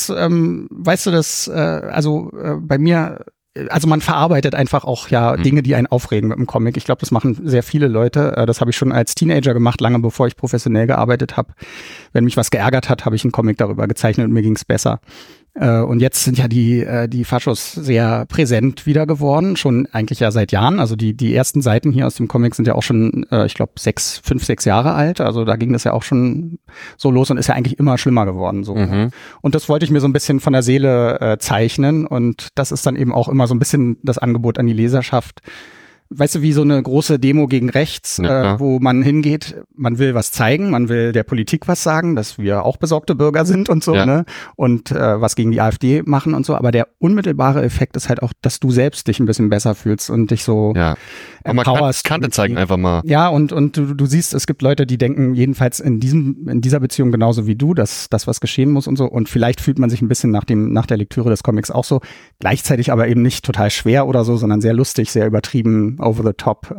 weißt du, bei mir... Also man verarbeitet einfach auch Dinge, die einen aufregen mit dem Comic. Ich glaube, das machen sehr viele Leute. Das habe ich schon als Teenager gemacht, lange bevor ich professionell gearbeitet habe. Wenn mich was geärgert hat, habe ich einen Comic darüber gezeichnet und mir ging's besser. Und jetzt sind ja die Faschos sehr präsent wieder geworden, schon eigentlich ja seit Jahren. Also die ersten Seiten hier aus dem Comic sind ja auch schon, ich glaube, 5, 6 Jahre alt. Also da ging das ja auch schon so los und ist ja eigentlich immer schlimmer geworden. So. Und das wollte ich mir so ein bisschen von der Seele zeichnen. Und das ist dann eben auch immer so ein bisschen das Angebot an die Leserschaft. Weißt du, wie so eine große Demo gegen rechts, wo man hingeht, man will was zeigen, man will der Politik was sagen, dass wir auch besorgte Bürger sind und so, ne? Und was gegen die AfD machen und so. Aber der unmittelbare Effekt ist halt auch, dass du selbst dich ein bisschen besser fühlst und dich so empowerst. Kante zeigen einfach mal. Ja, und du siehst, es gibt Leute, die denken jedenfalls in dieser Beziehung genauso wie du, dass das was geschehen muss und so. Und vielleicht fühlt man sich ein bisschen nach der Lektüre des Comics auch so. Gleichzeitig aber eben nicht total schwer oder so, sondern sehr lustig, sehr übertrieben, over the top.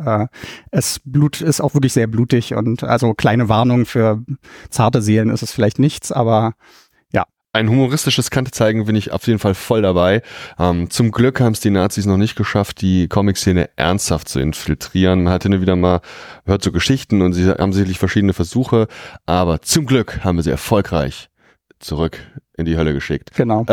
Blut ist auch wirklich sehr blutig und also kleine Warnung für zarte Seelen ist es vielleicht nichts, aber ja. Ein humoristisches Kante zeigen bin ich auf jeden Fall voll dabei. Zum Glück haben es die Nazis noch nicht geschafft, die Comic-Szene ernsthaft zu infiltrieren. Man hat hin und wieder mal hört so Geschichten und sie haben sicherlich verschiedene Versuche, aber zum Glück haben wir sie erfolgreich zurück in die Hölle geschickt. Genau.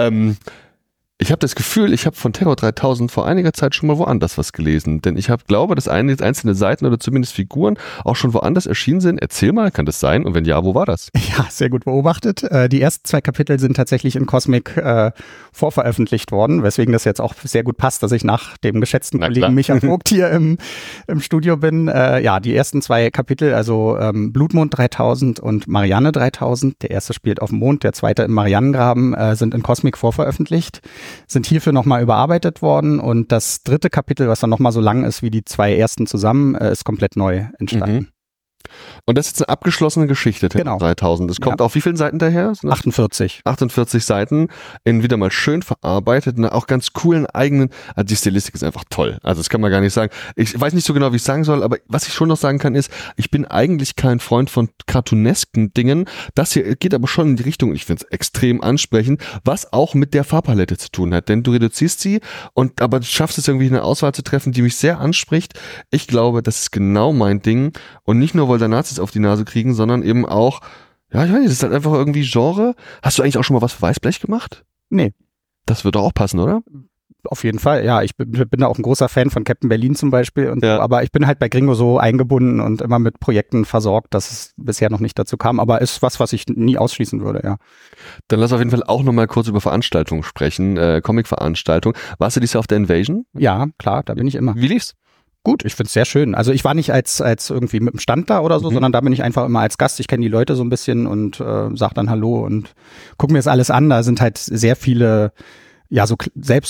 Ich habe das Gefühl, ich habe von Terror 3000 vor einiger Zeit schon mal woanders was gelesen, denn ich glaube, dass einzelne Seiten oder zumindest Figuren auch schon woanders erschienen sind. Erzähl mal, kann das sein? Und wenn ja, wo war das? Ja, sehr gut beobachtet. Die ersten 2 Kapitel sind tatsächlich in Cosmic vorveröffentlicht worden, weswegen das jetzt auch sehr gut passt, dass ich nach dem geschätzten Kollegen Micha Vogt hier im Studio bin. Die ersten 2 Kapitel, also Blutmond 3000 und Marianne 3000, der erste spielt auf dem Mond, der zweite im Marianengraben, sind in Cosmic vorveröffentlicht. Sind hierfür nochmal überarbeitet worden und das 3. Kapitel, was dann nochmal so lang ist wie die 2 ersten zusammen, ist komplett neu entstanden. Und das ist jetzt eine abgeschlossene Geschichte, genau. 3000. Das kommt auf wie vielen Seiten daher? 48. 48 Seiten, in wieder mal schön verarbeitet, und auch ganz coolen eigenen, also die Stilistik ist einfach toll. Also das kann man gar nicht sagen. Ich weiß nicht so genau, wie ich sagen soll, aber was ich schon noch sagen kann ist, ich bin eigentlich kein Freund von cartoonesken Dingen. Das hier geht aber schon in die Richtung, ich finde es extrem ansprechend, was auch mit der Farbpalette zu tun hat. Denn du reduzierst sie, aber du schaffst es irgendwie eine Auswahl zu treffen, die mich sehr anspricht. Ich glaube, das ist genau mein Ding und nicht nur, weil da Nazis auf die Nase kriegen, sondern eben auch, ja, ich weiß nicht, das ist halt einfach irgendwie Genre. Hast du eigentlich auch schon mal was für Weißblech gemacht? Nee. Das wird doch auch passen, oder? Auf jeden Fall, ja. Ich bin da auch ein großer Fan von Captain Berlin zum Beispiel und so, aber ich bin halt bei Gringo so eingebunden und immer mit Projekten versorgt, dass es bisher noch nicht dazu kam, aber ist was ich nie ausschließen würde, ja. Dann lass auf jeden Fall auch nochmal kurz über Veranstaltungen sprechen, Comic-Veranstaltungen. Warst du dieses Jahr auf der Invasion? Ja, klar, da bin ich immer. Wie lief's? Gut, ich find's sehr schön. Also ich war nicht als irgendwie mit dem Stand da oder so, sondern da bin ich einfach immer als Gast. Ich kenne die Leute so ein bisschen und sag dann Hallo und guck mir das alles an. Da sind halt sehr viele, ja, so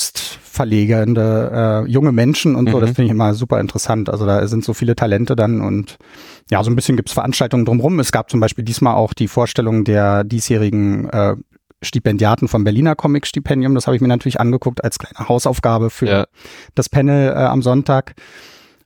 selbstverlegende junge Menschen und so. Das finde ich immer super interessant. Also da sind so viele Talente dann und ja, so ein bisschen gibt's Veranstaltungen drumherum. Es gab zum Beispiel diesmal auch die Vorstellung der diesjährigen Stipendiaten vom Berliner Comic-Stipendium. Das habe ich mir natürlich angeguckt als kleine Hausaufgabe für das Panel am Sonntag.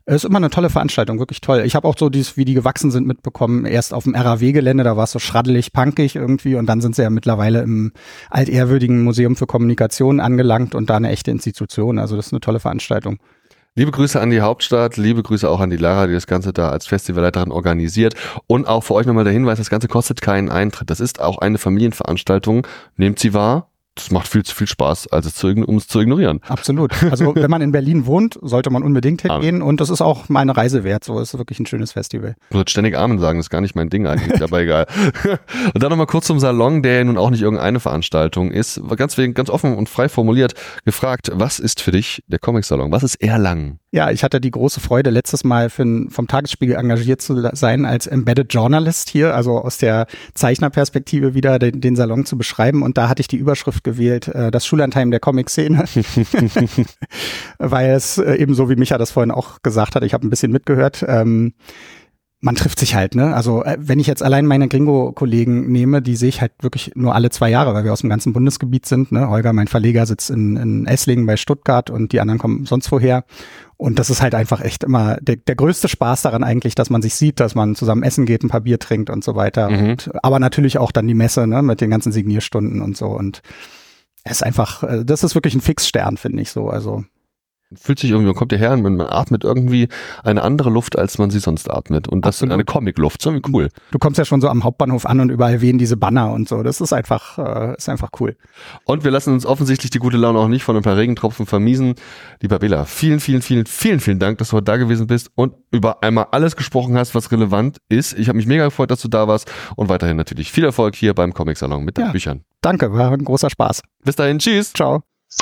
Es ist immer eine tolle Veranstaltung, wirklich toll. Ich habe auch so dieses, wie die gewachsen sind, mitbekommen. Erst auf dem RAW-Gelände, da war es so schraddelig, punkig irgendwie und dann sind sie ja mittlerweile im altehrwürdigen Museum für Kommunikation angelangt und da eine echte Institution. Also das ist eine tolle Veranstaltung. Liebe Grüße an die Hauptstadt, liebe Grüße auch an die Lara, die das Ganze da als Festivalleiterin organisiert. Und auch für euch nochmal der Hinweis, das Ganze kostet keinen Eintritt. Das ist auch eine Familienveranstaltung. Nehmt sie wahr. Das macht viel zu viel Spaß, um es zu ignorieren. Absolut. Also wenn man in Berlin wohnt, sollte man unbedingt hingehen und das ist auch meine Reise wert. So ist wirklich ein schönes Festival. Du sollst ständig Amen sagen, das ist gar nicht mein Ding eigentlich, aber egal. Und dann nochmal kurz zum Salon, der ja nun auch nicht irgendeine Veranstaltung ist. Ganz offen und frei formuliert gefragt, was ist für dich der Comic-Salon? Was ist Erlangen? Ja, ich hatte die große Freude, letztes Mal vom Tagesspiegel engagiert zu sein als Embedded Journalist hier, also aus der Zeichnerperspektive wieder den Salon zu beschreiben. Und da hatte ich die Überschrift gewählt, das Schullandheim der Comic-Szene, weil es ebenso wie Micha das vorhin auch gesagt hat, ich habe ein bisschen mitgehört, man trifft sich halt, ne? Also wenn ich jetzt allein meine Gringo-Kollegen nehme, die sehe ich halt wirklich nur alle 2 Jahre, weil wir aus dem ganzen Bundesgebiet sind, ne? Holger, mein Verleger, sitzt in Esslingen bei Stuttgart und die anderen kommen sonst woher. Und das ist halt einfach echt immer der größte Spaß daran eigentlich, dass man sich sieht, dass man zusammen essen geht, ein paar Bier trinkt und so weiter. Aber natürlich auch dann die Messe, ne? Mit den ganzen Signierstunden und so. Und es ist einfach, das ist wirklich ein Fixstern, finde ich so. Also fühlt sich irgendwie, man kommt hierher und man atmet irgendwie eine andere Luft, als man sie sonst atmet. Und das ist eine Comic-Luft, so irgendwie cool. Du kommst ja schon so am Hauptbahnhof an und überall wehen diese Banner und so. Das ist einfach cool. Und wir lassen uns offensichtlich die gute Laune auch nicht von ein paar Regentropfen vermiesen. Lieber Bela, vielen Dank, dass du heute da gewesen bist und über einmal alles gesprochen hast, was relevant ist. Ich habe mich mega gefreut, dass du da warst und weiterhin natürlich viel Erfolg hier beim Comic-Salon mit deinen Büchern. Danke, war ein großer Spaß. Bis dahin, tschüss. Ciao.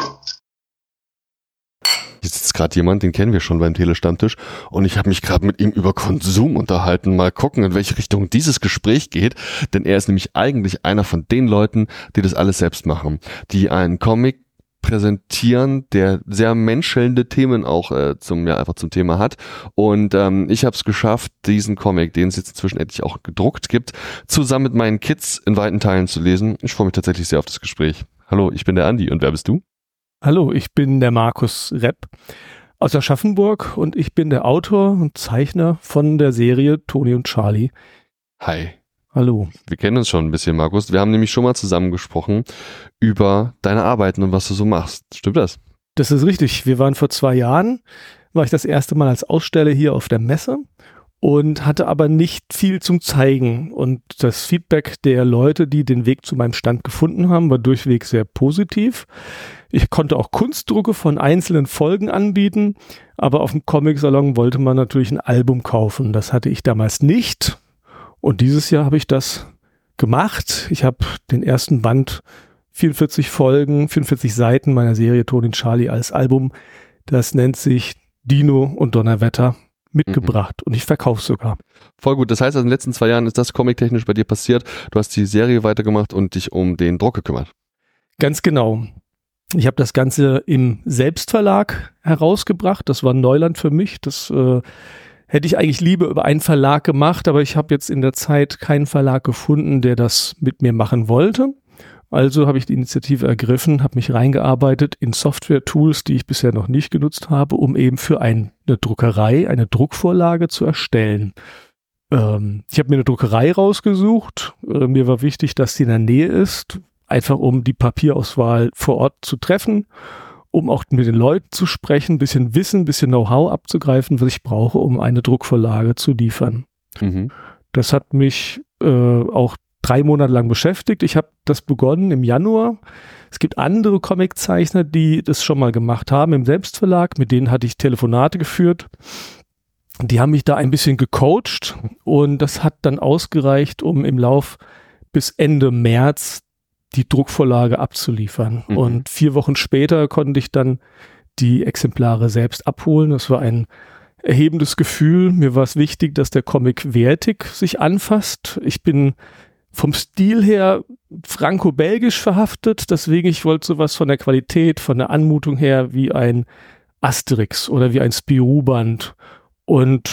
Hier sitzt gerade jemand, den kennen wir schon beim Telestammtisch und ich habe mich gerade mit ihm über Konsum unterhalten. Mal gucken, in welche Richtung dieses Gespräch geht, denn er ist nämlich eigentlich einer von den Leuten, die das alles selbst machen, die einen Comic präsentieren, der sehr menschelnde Themen auch zum Thema hat. Und ich habe es geschafft, diesen Comic, den es jetzt inzwischen endlich auch gedruckt gibt, zusammen mit meinen Kids in weiten Teilen zu lesen. Ich freue mich tatsächlich sehr auf das Gespräch. Hallo, ich bin der Andi und wer bist du? Hallo, ich bin der Markus Repp aus Aschaffenburg und ich bin der Autor und Zeichner von der Serie Toni und Charlie. Hi. Hallo. Wir kennen uns schon ein bisschen, Markus. Wir haben nämlich schon mal zusammen gesprochen über deine Arbeiten und was du so machst. Stimmt das? Das ist richtig. Wir waren vor 2 Jahren, war ich das erste Mal als Aussteller hier auf der Messe und hatte aber nicht viel zum Zeigen. Und das Feedback der Leute, die den Weg zu meinem Stand gefunden haben, war durchweg sehr positiv. Ich konnte auch Kunstdrucke von einzelnen Folgen anbieten, aber auf dem Comic-Salon wollte man natürlich ein Album kaufen. Das hatte ich damals nicht. Und dieses Jahr habe ich das gemacht. Ich habe den ersten Band, 44 Folgen, 44 Seiten meiner Serie Toni und Charlie als Album. Das nennt sich Dino und Donnerwetter mitgebracht und ich verkaufe sogar. Voll gut. Das heißt, in den letzten 2 Jahren ist das comic-technisch bei dir passiert. Du hast die Serie weitergemacht und dich um den Druck gekümmert. Ganz genau. Ich habe das Ganze im Selbstverlag herausgebracht. Das war Neuland für mich. Das hätte ich eigentlich lieber über einen Verlag gemacht, aber ich habe jetzt in der Zeit keinen Verlag gefunden, der das mit mir machen wollte. Also habe ich die Initiative ergriffen, habe mich reingearbeitet in Software-Tools, die ich bisher noch nicht genutzt habe, um eben für eine Druckerei eine Druckvorlage zu erstellen. Ich habe mir eine Druckerei rausgesucht. Mir war wichtig, dass die in der Nähe ist, einfach um die Papierauswahl vor Ort zu treffen, um auch mit den Leuten zu sprechen, ein bisschen Wissen, ein bisschen Know-how abzugreifen, was ich brauche, um eine Druckvorlage zu liefern. Das hat mich auch 3 Monate lang beschäftigt. Ich habe das begonnen im Januar. Es gibt andere Comiczeichner, die das schon mal gemacht haben im Selbstverlag. Mit denen hatte ich Telefonate geführt. Die haben mich da ein bisschen gecoacht und das hat dann ausgereicht, um im Lauf bis Ende März die Druckvorlage abzuliefern. Und 4 Wochen später konnte ich dann die Exemplare selbst abholen. Das war ein erhebendes Gefühl. Mir war es wichtig, dass der Comic wertig sich anfasst. Ich bin vom Stil her franco-belgisch verhaftet, deswegen ich wollte sowas von der Qualität, von der Anmutung her wie ein Asterix oder wie ein Spirou-Band. Und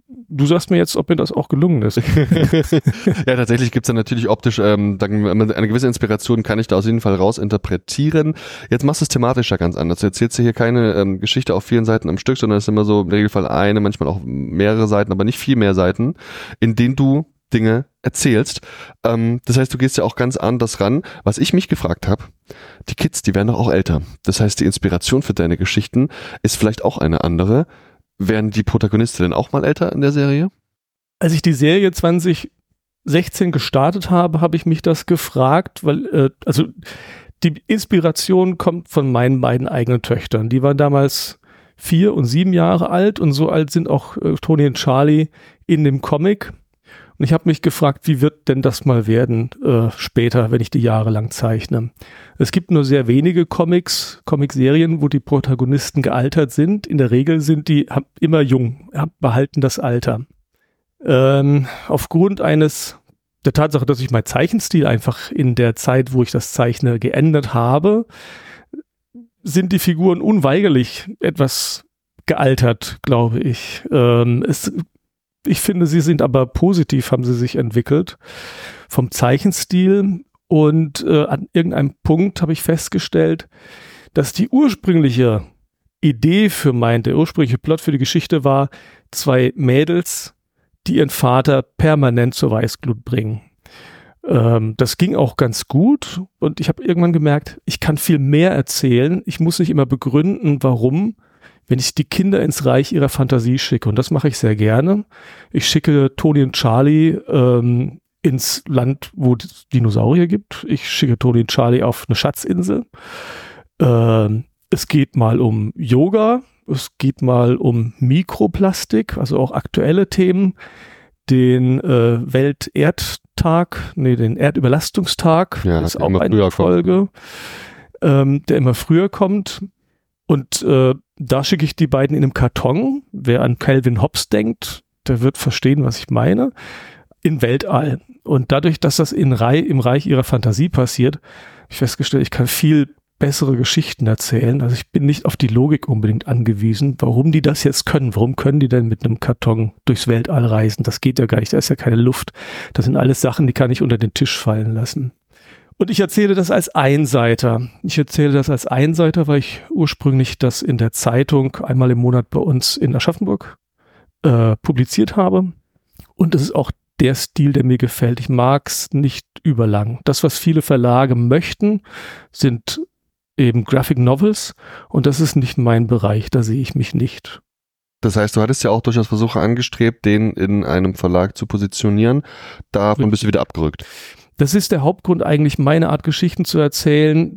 du sagst mir jetzt, ob mir das auch gelungen ist. Ja, tatsächlich gibt's da natürlich optisch eine gewisse Inspiration, kann ich da auf jeden Fall rausinterpretieren. Jetzt machst du es thematisch ja ganz anders. Du erzählst dir hier keine Geschichte auf 4 Seiten am Stück, sondern es ist immer so im Regelfall eine, manchmal auch mehrere Seiten, aber nicht viel mehr Seiten, in denen du Dinge erzählst. Das heißt, du gehst ja auch ganz anders ran. Was ich mich gefragt habe, die Kids, die werden doch auch älter. Das heißt, die Inspiration für deine Geschichten ist vielleicht auch eine andere. Werden die Protagonisten denn auch mal älter in der Serie? Als ich die Serie 2016 gestartet habe, habe ich mich das gefragt, weil also die Inspiration kommt von meinen beiden eigenen Töchtern. Die waren damals 4 und 7 Jahre alt und so alt sind auch Toni und Charlie in dem Comic. Und ich habe mich gefragt, wie wird denn das mal werden später, wenn ich die jahrelang zeichne? Es gibt nur sehr wenige Comic-Serien, wo die Protagonisten gealtert sind. In der Regel sind die immer jung, behalten das Alter. Aufgrund der Tatsache, dass ich mein Zeichenstil einfach in der Zeit, wo ich das zeichne, geändert habe, sind die Figuren unweigerlich etwas gealtert, glaube ich. Ich finde, sie sind aber positiv, haben sie sich entwickelt vom Zeichenstil und an irgendeinem Punkt habe ich festgestellt, dass die ursprüngliche Idee der ursprüngliche Plot für die Geschichte war, 2 Mädels, die ihren Vater permanent zur Weißglut bringen. Das ging auch ganz gut und ich habe irgendwann gemerkt, ich kann viel mehr erzählen, ich muss nicht immer begründen, warum, wenn ich die Kinder ins Reich ihrer Fantasie schicke. Und das mache ich sehr gerne. Ich schicke Toni und Charlie ins Land, wo es Dinosaurier gibt. Ich schicke Toni und Charlie auf eine Schatzinsel. Es geht mal um Yoga. Es geht mal um Mikroplastik, also auch aktuelle Themen. Den den Erdüberlastungstag, ja, ist auch eine Folge, der immer früher kommt. Und da schicke ich die beiden in einem Karton. Wer an Calvin Hobbes denkt, der wird verstehen, was ich meine. In Weltall. Und dadurch, dass das im Reich ihrer Fantasie passiert, habe ich festgestellt, ich kann viel bessere Geschichten erzählen. Also ich bin nicht auf die Logik unbedingt angewiesen, warum die das jetzt können. Warum können die denn mit einem Karton durchs Weltall reisen? Das geht ja gar nicht. Da ist ja keine Luft. Das sind alles Sachen, die kann ich unter den Tisch fallen lassen. Und ich erzähle das als Einseiter. Weil ich ursprünglich das in der Zeitung einmal im Monat bei uns in Aschaffenburg publiziert habe. Und das ist auch der Stil, der mir gefällt. Ich mag es nicht überlang. Das, was viele Verlage möchten, sind eben Graphic Novels. Und das ist nicht mein Bereich. Da sehe ich mich nicht. Das heißt, du hattest ja auch durchaus Versuche angestrebt, den in einem Verlag zu positionieren. Davon bist du wieder abgerückt. Das ist der Hauptgrund eigentlich, meine Art Geschichten zu erzählen.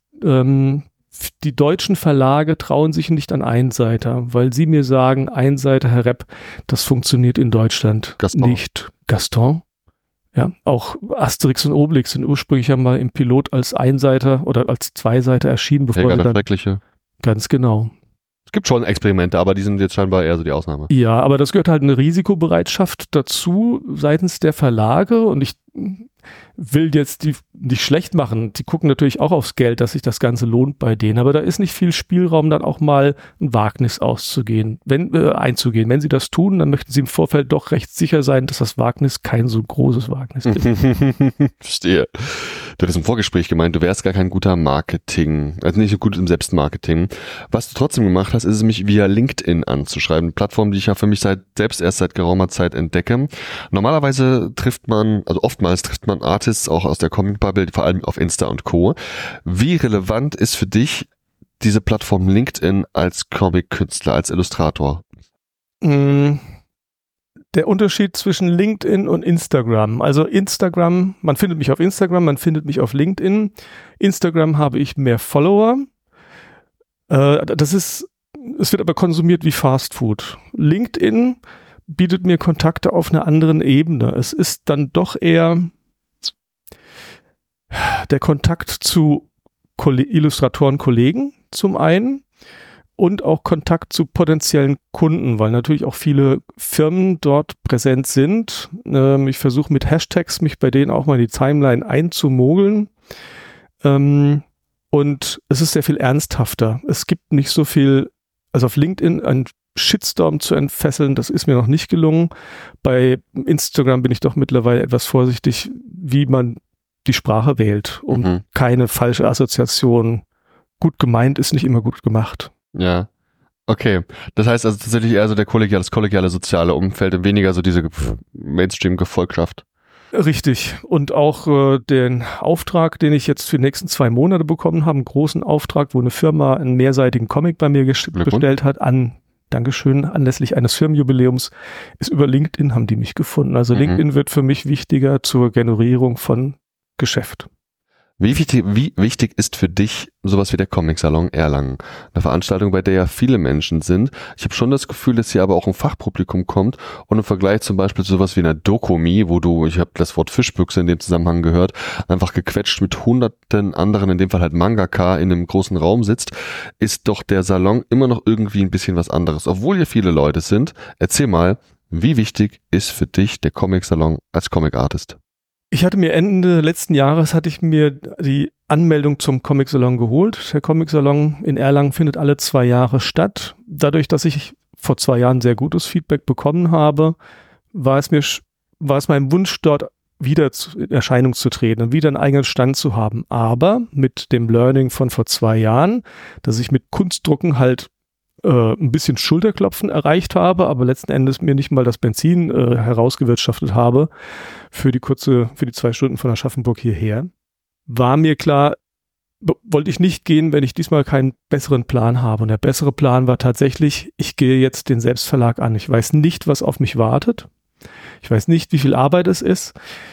Die deutschen Verlage trauen sich nicht an Einseiter, weil sie mir sagen, Einseiter, Herr Repp, das funktioniert in Deutschland nicht. Gaston? Ja, auch Asterix und Obelix sind ursprünglich ja mal im Pilot als Einseiter oder als Zweiseiter erschienen, bevor sie dann... Schreckliche. Ganz genau. Es gibt schon Experimente, aber die sind jetzt scheinbar eher so die Ausnahme. Ja, aber das gehört halt eine Risikobereitschaft dazu seitens der Verlage und ich will jetzt die nicht schlecht machen. Die gucken natürlich auch aufs Geld, dass sich das Ganze lohnt bei denen, aber da ist nicht viel Spielraum, dann auch mal ein Wagnis einzugehen. Wenn sie das tun, dann möchten sie im Vorfeld doch recht sicher sein, dass das Wagnis kein so großes Wagnis ist. Verstehe. Du hattest im Vorgespräch gemeint, du wärst gar kein guter also nicht so gut im Selbstmarketing. Was du trotzdem gemacht hast, ist es, mich via LinkedIn anzuschreiben. Eine Plattform, die ich ja für mich selbst erst seit geraumer Zeit entdecke. Normalerweise oftmals trifft man Artists auch aus der Comic-Bubble, vor allem auf Insta und Co. Wie relevant ist für dich diese Plattform LinkedIn als Comic-Künstler, als Illustrator? Der Unterschied zwischen LinkedIn und Instagram. Also Instagram, man findet mich auf Instagram, man findet mich auf LinkedIn. Instagram habe ich mehr Follower. Es wird aber konsumiert wie Fast Food. LinkedIn bietet mir Kontakte auf einer anderen Ebene. Es ist dann doch eher der Kontakt zu Illustratoren, Kollegen zum einen und auch Kontakt zu potenziellen Kunden, weil natürlich auch viele Firmen dort präsent sind. Ich versuche mit Hashtags mich bei denen auch mal in die Timeline einzumogeln. Und es ist sehr viel ernsthafter. Es gibt nicht so viel, also auf LinkedIn ein Shitstorm zu entfesseln, das ist mir noch nicht gelungen. Bei Instagram bin ich doch mittlerweile etwas vorsichtig, wie man die Sprache wählt, um keine falsche Assoziation. Gut gemeint ist nicht immer gut gemacht. Ja. Okay, das heißt also tatsächlich eher so das kollegiale soziale Umfeld und weniger so diese Mainstream-Gefolgschaft. Richtig. Und auch den Auftrag, den ich jetzt für die nächsten 2 Monate bekommen habe, einen großen Auftrag, wo eine Firma einen mehrseitigen Comic bei mir bestellt hat, Dankeschön, anlässlich eines Firmenjubiläums, ist über LinkedIn, haben die mich gefunden. Also LinkedIn wird für mich wichtiger zur Generierung von Geschäft. Wie wichtig ist für dich sowas wie der Comic-Salon Erlangen? Eine Veranstaltung, bei der ja viele Menschen sind. Ich habe schon das Gefühl, dass hier aber auch ein Fachpublikum kommt und im Vergleich zum Beispiel zu sowas wie einer Dokumi, wo ich habe das Wort Fischbüchse in dem Zusammenhang gehört, einfach gequetscht mit hunderten anderen, in dem Fall halt Mangaka, in einem großen Raum sitzt, ist doch der Salon immer noch irgendwie ein bisschen was anderes. Obwohl hier viele Leute sind, erzähl mal, wie wichtig ist für dich der Comic-Salon als Comic-Artist? Ich hatte mir Ende letzten Jahres die Anmeldung zum Comic-Salon geholt. Der Comic-Salon in Erlangen findet alle 2 Jahre statt. Dadurch, dass ich vor 2 Jahren sehr gutes Feedback bekommen habe, war es mein Wunsch, dort wieder in Erscheinung zu treten und wieder einen eigenen Stand zu haben. Aber mit dem Learning von vor 2 Jahren, dass ich mit Kunstdrucken halt ein bisschen Schulterklopfen erreicht habe, aber letzten Endes mir nicht mal das Benzin herausgewirtschaftet habe für die 2 Stunden von Aschaffenburg hierher, war mir klar, wollte ich nicht gehen, wenn ich diesmal keinen besseren Plan habe. Und der bessere Plan war tatsächlich, ich gehe jetzt den Selbstverlag an. Ich weiß nicht, was auf mich wartet. Ich weiß nicht, wie viel Arbeit es ist.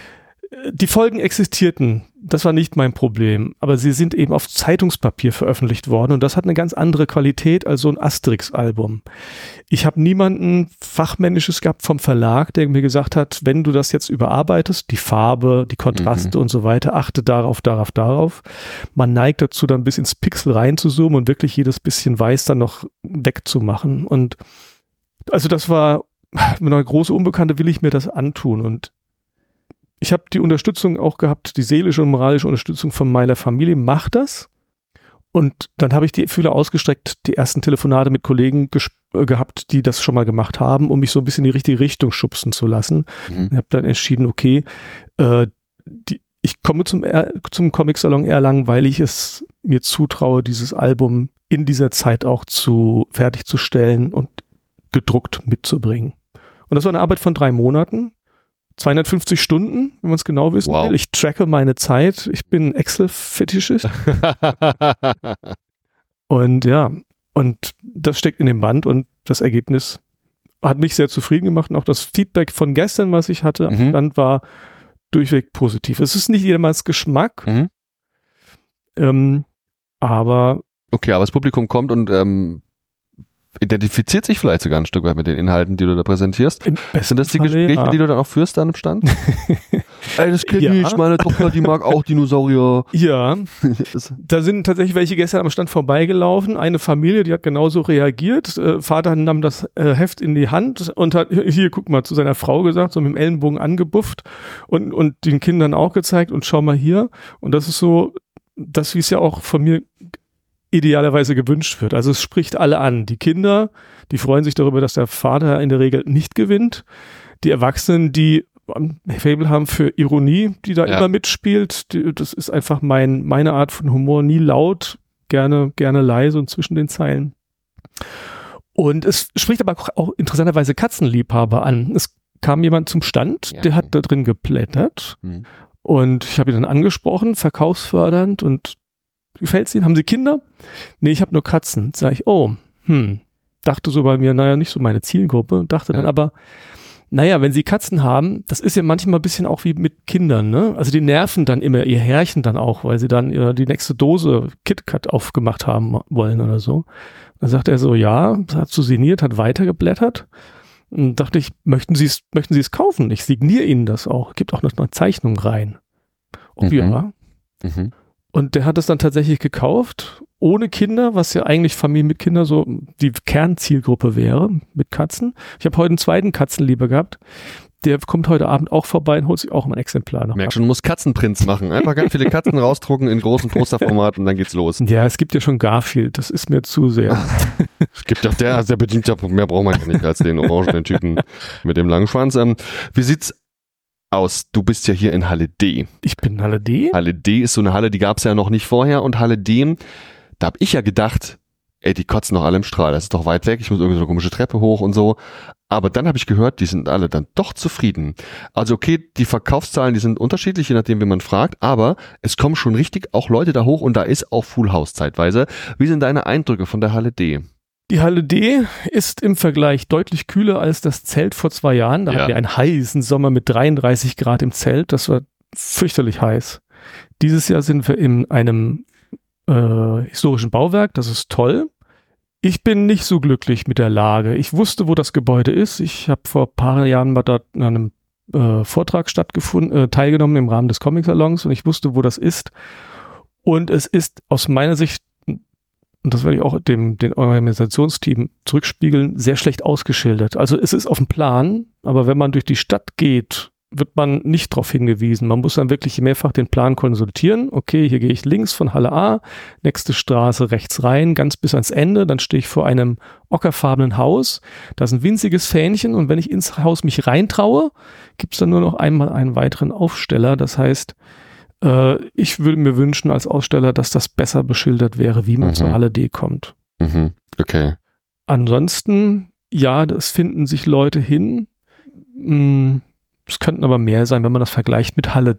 Die Folgen existierten, das war nicht mein Problem, aber sie sind eben auf Zeitungspapier veröffentlicht worden und das hat eine ganz andere Qualität als so ein Asterix-Album. Ich habe niemanden Fachmännisches gehabt vom Verlag, der mir gesagt hat, wenn du das jetzt überarbeitest, die Farbe, die Kontraste und so weiter, achte darauf. Man neigt dazu, dann bis ins Pixel reinzuzoomen und wirklich jedes bisschen Weiß dann noch wegzumachen. Und also das war eine große Unbekannte, will ich mir das antun. Und ich habe die Unterstützung auch gehabt, die seelische und moralische Unterstützung von meiner Familie, mach das. Und dann habe ich die Fühler ausgestreckt, die ersten Telefonate mit Kollegen gehabt, die das schon mal gemacht haben, um mich so ein bisschen in die richtige Richtung schubsen zu lassen. Ich habe dann entschieden, okay, ich komme zum Comic-Salon Erlangen, weil ich es mir zutraue, dieses Album in dieser Zeit auch fertigzustellen und gedruckt mitzubringen. Und das war eine Arbeit von 3 Monaten. 250 Stunden, wenn man es genau wissen will. Ich tracke meine Zeit. Ich bin Excel-Fetischist. Und das steckt in dem Band und das Ergebnis hat mich sehr zufrieden gemacht. Und auch das Feedback von gestern, was ich hatte, am Stand war durchweg positiv. Es ist nicht jedermanns Geschmack, aber das Publikum kommt und identifiziert sich vielleicht sogar ein Stück weit mit den Inhalten, die du da präsentierst. Sind das die Gespräche, die du dann auch führst dann im Stand? Ey, das kenne ich, meine Tochter, die mag auch Dinosaurier. Ja, da sind tatsächlich welche gestern am Stand vorbeigelaufen. Eine Familie, die hat genauso reagiert. Vater nahm das Heft in die Hand und hat, hier, guck mal, zu seiner Frau gesagt, so mit dem Ellenbogen angebufft und den Kindern auch gezeigt und schau mal hier. Und das ist so, das wie es ja auch von mir idealerweise gewünscht wird. Also es spricht alle an. Die Kinder, die freuen sich darüber, dass der Vater in der Regel nicht gewinnt. Die Erwachsenen, die ein Faible haben für Ironie, die da immer mitspielt. Das ist einfach meine Art von Humor. Nie laut, gerne leise und zwischen den Zeilen. Und es spricht aber auch interessanterweise Katzenliebhaber an. Es kam jemand zum Stand, der hat da drin geblättert. Und ich habe ihn dann angesprochen, verkaufsfördernd und gefällt's Ihnen? Haben Sie Kinder? Nee, ich habe nur Katzen. Sag ich, dachte so bei mir, nicht so meine Zielgruppe. Und dachte dann aber, wenn Sie Katzen haben, das ist ja manchmal ein bisschen auch wie mit Kindern, ne? Also die nerven dann immer ihr Herrchen dann auch, weil sie dann die nächste Dose KitKat aufgemacht haben wollen oder so. Dann sagt er so, hat so sinniert, hat weitergeblättert. Und dachte ich, möchten Sie es kaufen? Ich signiere Ihnen das auch. Gibt auch noch eine Zeichnung rein. Und der hat es dann tatsächlich gekauft, ohne Kinder, was ja eigentlich Familie mit Kindern so die Kernzielgruppe wäre, mit Katzen. Ich habe heute einen zweiten Katzenlieber gehabt, der kommt heute Abend auch vorbei und holt sich auch mal ein Exemplar noch. Merk schon, du musst Katzenprints machen. Einfach ganz viele Katzen rausdrucken in großen Posterformat und dann geht's los. Ja, es gibt ja schon Garfield, das ist mir zu sehr. Es gibt doch der bedient ja, mehr braucht man ja nicht als den orangenen Typen mit dem langen Schwanz. Wie sieht's aus? Du bist ja hier in Halle D. Ich bin in Halle D? Halle D ist so eine Halle, die gab's ja noch nicht vorher und Halle D, da hab ich ja gedacht, ey, die kotzen noch alle im Strahl, das ist doch weit weg, ich muss irgendwie so eine komische Treppe hoch und so. Aber dann habe ich gehört, die sind alle dann doch zufrieden. Also okay, die Verkaufszahlen, die sind unterschiedlich, je nachdem, wie man fragt, aber es kommen schon richtig auch Leute da hoch und da ist auch Full House zeitweise. Wie sind deine Eindrücke von der Halle D? Die Halle D ist im Vergleich deutlich kühler als das Zelt vor 2 Jahren. Da hatten wir einen heißen Sommer mit 33 Grad im Zelt. Das war fürchterlich heiß. Dieses Jahr sind wir in einem historischen Bauwerk. Das ist toll. Ich bin nicht so glücklich mit der Lage. Ich wusste, wo das Gebäude ist. Ich habe vor ein paar Jahren mal dort an einem Vortrag teilgenommen im Rahmen des Comic-Salons und ich wusste, wo das ist. Und es ist aus meiner Sicht, und das werde ich auch den Organisationsteam zurückspiegeln, sehr schlecht ausgeschildert. Also es ist auf dem Plan, aber wenn man durch die Stadt geht, wird man nicht darauf hingewiesen. Man muss dann wirklich mehrfach den Plan konsultieren. Okay, hier gehe ich links von Halle A, nächste Straße rechts rein, ganz bis ans Ende. Dann stehe ich vor einem ockerfarbenen Haus. Da ist ein winziges Fähnchen und wenn ich ins Haus mich reintraue, gibt es dann nur noch einmal einen weiteren Aufsteller. Das heißt, ich würde mir wünschen als Aussteller, dass das besser beschildert wäre, wie man zur Halle D kommt. Okay. Ansonsten, ja, das finden sich Leute hin. Es könnten aber mehr sein, wenn man das vergleicht mit Halle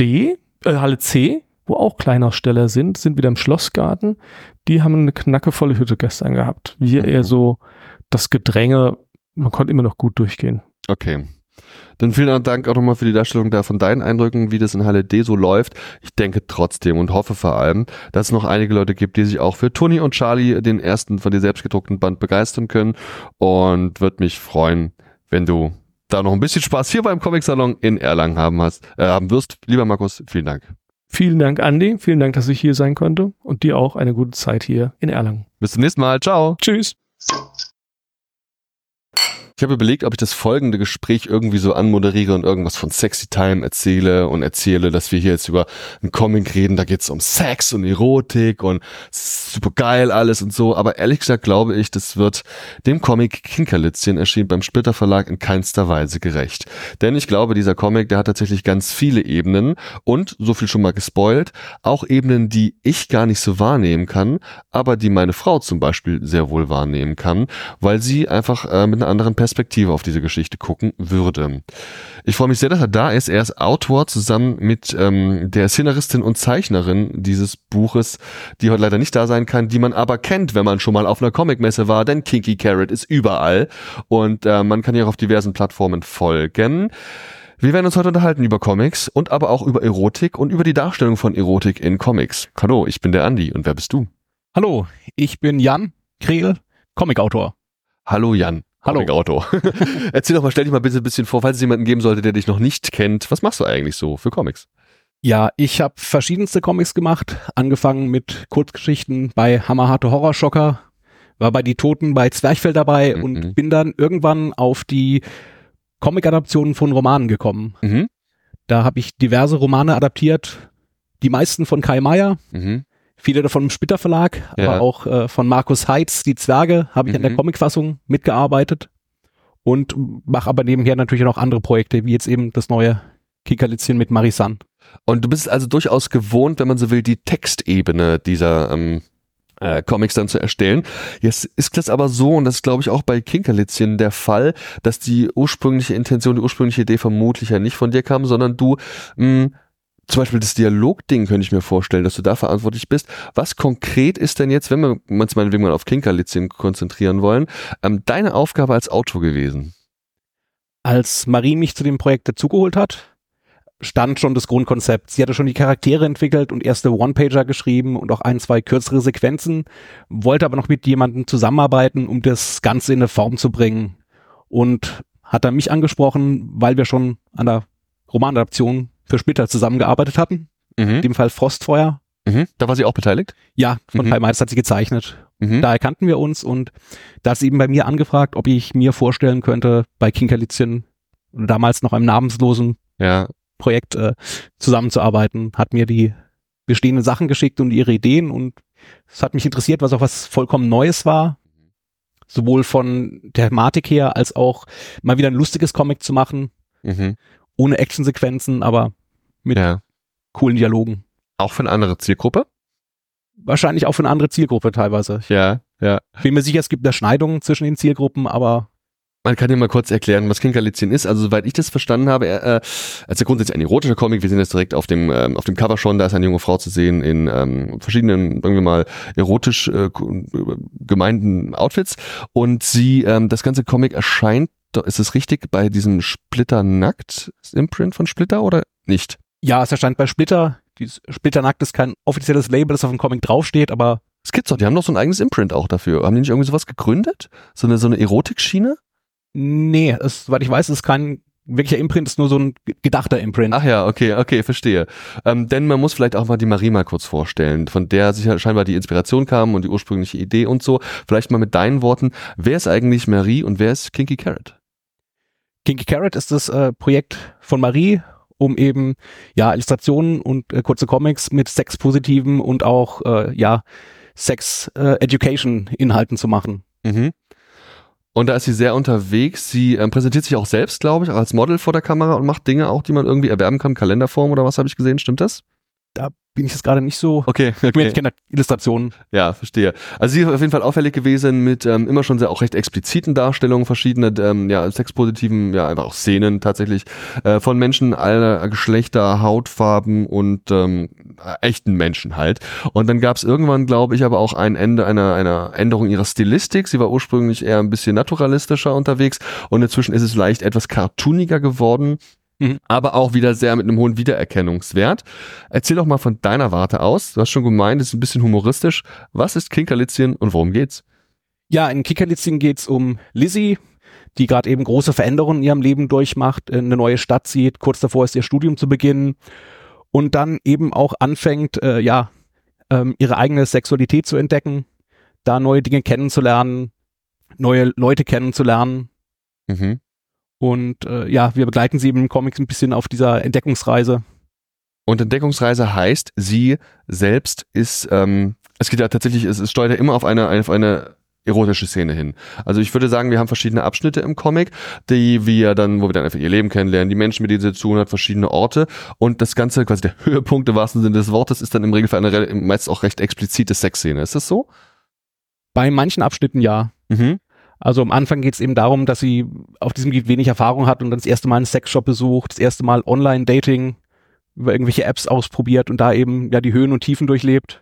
C, wo auch Kleinaussteller sind wieder im Schlossgarten. Die haben eine knackevolle Hütte gestern gehabt. Wir eher so das Gedränge, man konnte immer noch gut durchgehen. Okay. Dann vielen Dank auch nochmal für die Darstellung da von deinen Eindrücken, wie das in Halle D so läuft. Ich denke trotzdem und hoffe vor allem, dass es noch einige Leute gibt, die sich auch für Toni und Charlie, den ersten von dir selbst gedruckten Band, begeistern können und würde mich freuen, wenn du da noch ein bisschen Spaß hier beim Comic-Salon in Erlangen haben wirst. Lieber Markus, vielen Dank. Vielen Dank, Andi. Vielen Dank, dass ich hier sein konnte und dir auch eine gute Zeit hier in Erlangen. Bis zum nächsten Mal. Ciao. Tschüss. Ich habe überlegt, ob ich das folgende Gespräch irgendwie so anmoderiere und irgendwas von Sexy Time erzähle, dass wir hier jetzt über einen Comic reden, da geht es um Sex und Erotik und super geil alles und so, aber ehrlich gesagt glaube ich, das wird dem Comic Kinkerlitzchen, erschienen beim Splitter Verlag, in keinster Weise gerecht. Denn ich glaube, dieser Comic, der hat tatsächlich ganz viele Ebenen und, so viel schon mal gespoilt, auch Ebenen, die ich gar nicht so wahrnehmen kann, aber die meine Frau zum Beispiel sehr wohl wahrnehmen kann, weil sie einfach mit einer anderen Perspektive auf diese Geschichte gucken würde. Ich freue mich sehr, dass er da ist. Er ist Autor zusammen mit der Szenaristin und Zeichnerin dieses Buches, die heute leider nicht da sein kann, die man aber kennt, wenn man schon mal auf einer Comicmesse war, denn Kinky Carrot ist überall und man kann ihr auf diversen Plattformen folgen. Wir werden uns heute unterhalten über Comics und aber auch über Erotik und über die Darstellung von Erotik in Comics. Hallo, ich bin der Andi und wer bist du? Hallo, ich bin Jan Krehl, Comicautor. Hallo Jan. Hallo. Auto. Erzähl doch mal, stell dich mal bitte ein bisschen vor, falls es jemanden geben sollte, der dich noch nicht kennt. Was machst du eigentlich so für Comics? Ja, ich habe verschiedenste Comics gemacht, angefangen mit Kurzgeschichten bei Hammerharte Horrorschocker, war bei Die Toten bei Zwerchfell dabei und bin dann irgendwann auf die Comic-Adaptionen von Romanen gekommen. Da habe ich diverse Romane adaptiert, die meisten von Kai Meier, viele davon im Splitter Verlag, aber auch von Markus Heitz, Die Zwerge, habe ich an der Comicfassung mitgearbeitet und mache aber nebenher natürlich noch andere Projekte, wie jetzt eben das neue Kinkerlitzchen mit Marisanne. Und du bist also durchaus gewohnt, wenn man so will, die Textebene dieser Comics dann zu erstellen. Jetzt ist das aber so, und das ist glaube ich auch bei Kinkerlitzchen der Fall, dass die ursprüngliche Intention, die ursprüngliche Idee vermutlich ja nicht von dir kam, sondern du zum Beispiel das Dialogding könnte ich mir vorstellen, dass du da verantwortlich bist. Was konkret ist denn jetzt, wenn wir uns meinetwegen mal auf Kinkerlitzchen konzentrieren wollen, deine Aufgabe als Autor gewesen? Als Marie mich zu dem Projekt dazugeholt hat, stand schon das Grundkonzept. Sie hatte schon die Charaktere entwickelt und erste One-Pager geschrieben und auch 1, 2 kürzere Sequenzen, wollte aber noch mit jemandem zusammenarbeiten, um das Ganze in eine Form zu bringen. Und hat dann mich angesprochen, weil wir schon an der Romanadaption für Splitter zusammengearbeitet hatten. In dem Fall Frostfeuer. Da war sie auch beteiligt? Ja, von Kai Meier, das hat sie gezeichnet. Da erkannten wir uns und da hat sie eben bei mir angefragt, ob ich mir vorstellen könnte, bei Kinkerlitzchen damals noch einem namenslosen Projekt zusammenzuarbeiten, hat mir die bestehenden Sachen geschickt und ihre Ideen und es hat mich interessiert, was auch was vollkommen Neues war, sowohl von der Thematik her, als auch mal wieder ein lustiges Comic zu machen, ohne Actionsequenzen, aber mit coolen Dialogen. Auch für eine andere Zielgruppe? Wahrscheinlich auch für eine andere Zielgruppe teilweise. Ja. Bin mir sicher, es gibt Überschneidungen zwischen den Zielgruppen, aber man kann dir mal kurz erklären, was Kinkerlitzchen ist. Also soweit ich das verstanden habe, als grundsätzlich ein erotischer Comic, wir sehen das direkt auf dem Cover schon, da ist eine junge Frau zu sehen in verschiedenen, sagen wir mal, erotisch gemeinten Outfits. Und das ganze Comic erscheint, ist es richtig, bei diesem Splitter-Nackt-Imprint von Splitter oder nicht? Ja, es erscheint bei Splitter. Dieses Splitter-Nackt ist kein offizielles Label, das auf dem Comic draufsteht, aber es gibt's doch, die haben doch so ein eigenes Imprint auch dafür. Haben die nicht irgendwie sowas gegründet? So eine Erotik-Schiene? Nee, soweit ich weiß, ist kein wirklicher Imprint, ist nur so ein gedachter Imprint. Ach ja, okay, verstehe. Denn man muss vielleicht auch mal die Marie mal kurz vorstellen, von der sich scheinbar die Inspiration kam und die ursprüngliche Idee und so. Vielleicht mal mit deinen Worten, wer ist eigentlich Marie und wer ist Kinky Carrot? Kinky Carrot ist das Projekt von Marie, um eben Illustrationen und kurze Comics mit sexpositiven und auch Sex-Education-Inhalten zu machen. Und da ist sie sehr unterwegs. Sie präsentiert sich auch selbst, glaube ich, als Model vor der Kamera und macht Dinge auch, die man irgendwie erwerben kann, Kalenderform oder was habe ich gesehen, stimmt das? Da bin ich jetzt gerade nicht so. Okay. Ich kenne Illustrationen. Ja, verstehe. Also sie ist auf jeden Fall auffällig gewesen mit immer schon sehr auch recht expliziten Darstellungen verschiedener sexpositiven, einfach auch Szenen tatsächlich von Menschen aller Geschlechter, Hautfarben und echten Menschen halt. Und dann gab es irgendwann, glaube ich, aber auch ein Ende einer Änderung ihrer Stilistik. Sie war ursprünglich eher ein bisschen naturalistischer unterwegs und inzwischen ist es leicht etwas cartooniger geworden. Aber auch wieder sehr mit einem hohen Wiedererkennungswert. Erzähl doch mal von deiner Warte aus. Du hast schon gemeint, es ist ein bisschen humoristisch. Was ist Kinkerlitzchen und worum geht's? Ja, in Kinkerlitzchen geht's um Lizzie, die gerade eben große Veränderungen in ihrem Leben durchmacht, in eine neue Stadt zieht, kurz davor ist ihr Studium zu beginnen und dann eben auch anfängt, ihre eigene Sexualität zu entdecken, da neue Dinge kennenzulernen, neue Leute kennenzulernen. Und wir begleiten sie im Comics ein bisschen auf dieser Entdeckungsreise. Und Entdeckungsreise heißt, sie selbst ist, es geht ja tatsächlich, es steuert ja immer auf eine erotische Szene hin. Also ich würde sagen, wir haben verschiedene Abschnitte im Comic, wo wir dann einfach ihr Leben kennenlernen, die Menschen, mit denen sie zu tun hat, verschiedene Orte und das Ganze, quasi der Höhepunkt im wahrsten Sinne des Wortes, ist dann im Regelfall eine meist auch recht explizite Sexszene. Ist das so? Bei manchen Abschnitten ja. Also am Anfang geht es eben darum, dass sie auf diesem Gebiet wenig Erfahrung hat und dann das erste Mal einen Sexshop besucht, das erste Mal Online-Dating über irgendwelche Apps ausprobiert und da eben die Höhen und Tiefen durchlebt.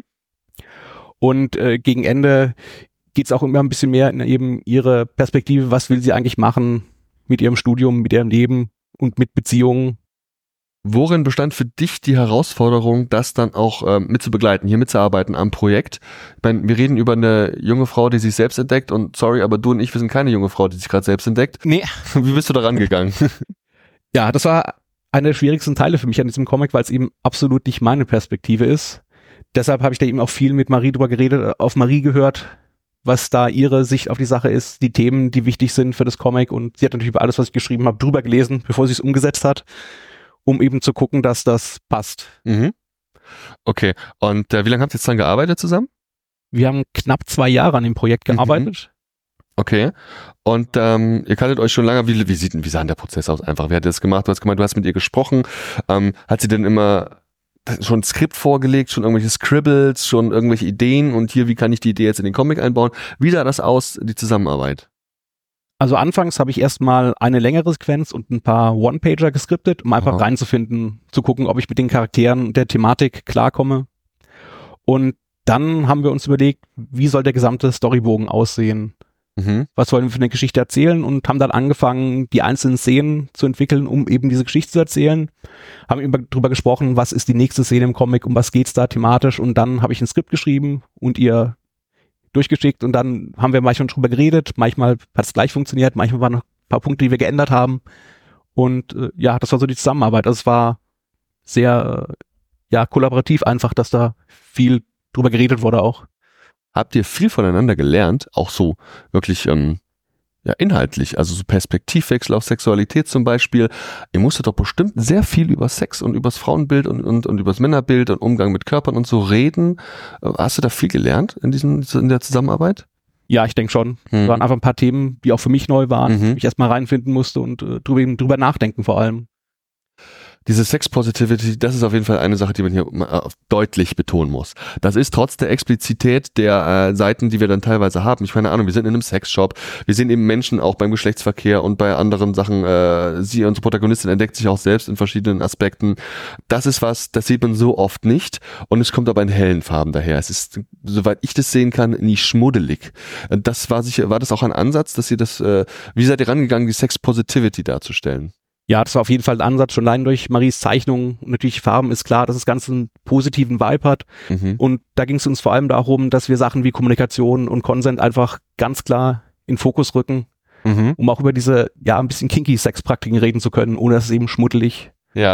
Und gegen Ende geht es auch immer ein bisschen mehr in eben ihre Perspektive, was will sie eigentlich machen mit ihrem Studium, mit ihrem Leben und mit Beziehungen. Worin bestand für dich die Herausforderung, das dann auch mitzubegleiten, hier mitzuarbeiten am Projekt? Ich meine, wir reden über eine junge Frau, die sich selbst entdeckt und sorry, aber du und ich, wir sind keine junge Frau, die sich gerade selbst entdeckt. Nee. Wie bist du da rangegangen? Ja, das war einer der schwierigsten Teile für mich an diesem Comic, weil es eben absolut nicht meine Perspektive ist. Deshalb habe ich da eben auch viel mit Marie drüber geredet, auf Marie gehört, was da ihre Sicht auf die Sache ist, die Themen, die wichtig sind für das Comic und sie hat natürlich über alles, was ich geschrieben habe, drüber gelesen, bevor sie es umgesetzt hat, um eben zu gucken, dass das passt. Okay, und wie lange habt ihr jetzt dran gearbeitet zusammen? Wir haben knapp 2 Jahre an dem Projekt gearbeitet. Okay, und ihr kanntet euch schon lange, wie sah denn der Prozess aus einfach? Wer hat das gemacht? Du hast gemeint, du hast mit ihr gesprochen. Hat sie denn immer schon ein Skript vorgelegt, schon irgendwelche Scribbles, schon irgendwelche Ideen und hier, wie kann ich die Idee jetzt in den Comic einbauen? Wie sah das aus, die Zusammenarbeit? Also anfangs habe ich erstmal eine längere Sequenz und ein paar One-Pager geskriptet, um einfach reinzufinden, zu gucken, ob ich mit den Charakteren und der Thematik klarkomme. Und dann haben wir uns überlegt, wie soll der gesamte Storybogen aussehen? Was wollen wir für eine Geschichte erzählen? Und haben dann angefangen, die einzelnen Szenen zu entwickeln, um eben diese Geschichte zu erzählen. Haben immer drüber gesprochen, was ist die nächste Szene im Comic, um was geht's da thematisch? Und dann habe ich ein Skript geschrieben und ihr durchgeschickt und dann haben wir manchmal drüber geredet, manchmal hat es gleich funktioniert, manchmal waren noch ein paar Punkte, die wir geändert haben und das war so die Zusammenarbeit. Also es war sehr kollaborativ einfach, dass da viel drüber geredet wurde auch. Habt ihr viel voneinander gelernt, auch so wirklich inhaltlich, also so Perspektivwechsel auf Sexualität zum Beispiel. Ihr musstet doch bestimmt sehr viel über Sex und übers Frauenbild und übers Männerbild und Umgang mit Körpern und so reden. Hast du da viel gelernt in der Zusammenarbeit? Ja, ich denke schon. Es waren einfach ein paar Themen, die auch für mich neu waren, ich erstmal reinfinden musste und drüber nachdenken vor allem. Diese Sex-Positivity, das ist auf jeden Fall eine Sache, die man hier deutlich betonen muss. Das ist trotz der Explizität der Seiten, die wir dann teilweise haben. Ich meine, wir sind in einem Sexshop, wir sehen eben Menschen auch beim Geschlechtsverkehr und bei anderen Sachen. Unsere Protagonistin entdeckt sich auch selbst in verschiedenen Aspekten. Das ist was, das sieht man so oft nicht und es kommt aber in hellen Farben daher. Es ist, soweit ich das sehen kann, nie schmuddelig. War das auch ein Ansatz, dass ihr wie seid ihr rangegangen, die Sex-Positivity darzustellen? Ja, das war auf jeden Fall ein Ansatz, schon allein durch Maries Zeichnung. Natürlich Farben ist klar, dass das Ganze einen positiven Vibe hat. Und da ging es uns vor allem darum, dass wir Sachen wie Kommunikation und Consent einfach ganz klar in Fokus rücken, um auch über diese, ein bisschen kinky Sexpraktiken reden zu können, ohne dass es eben schmuddelig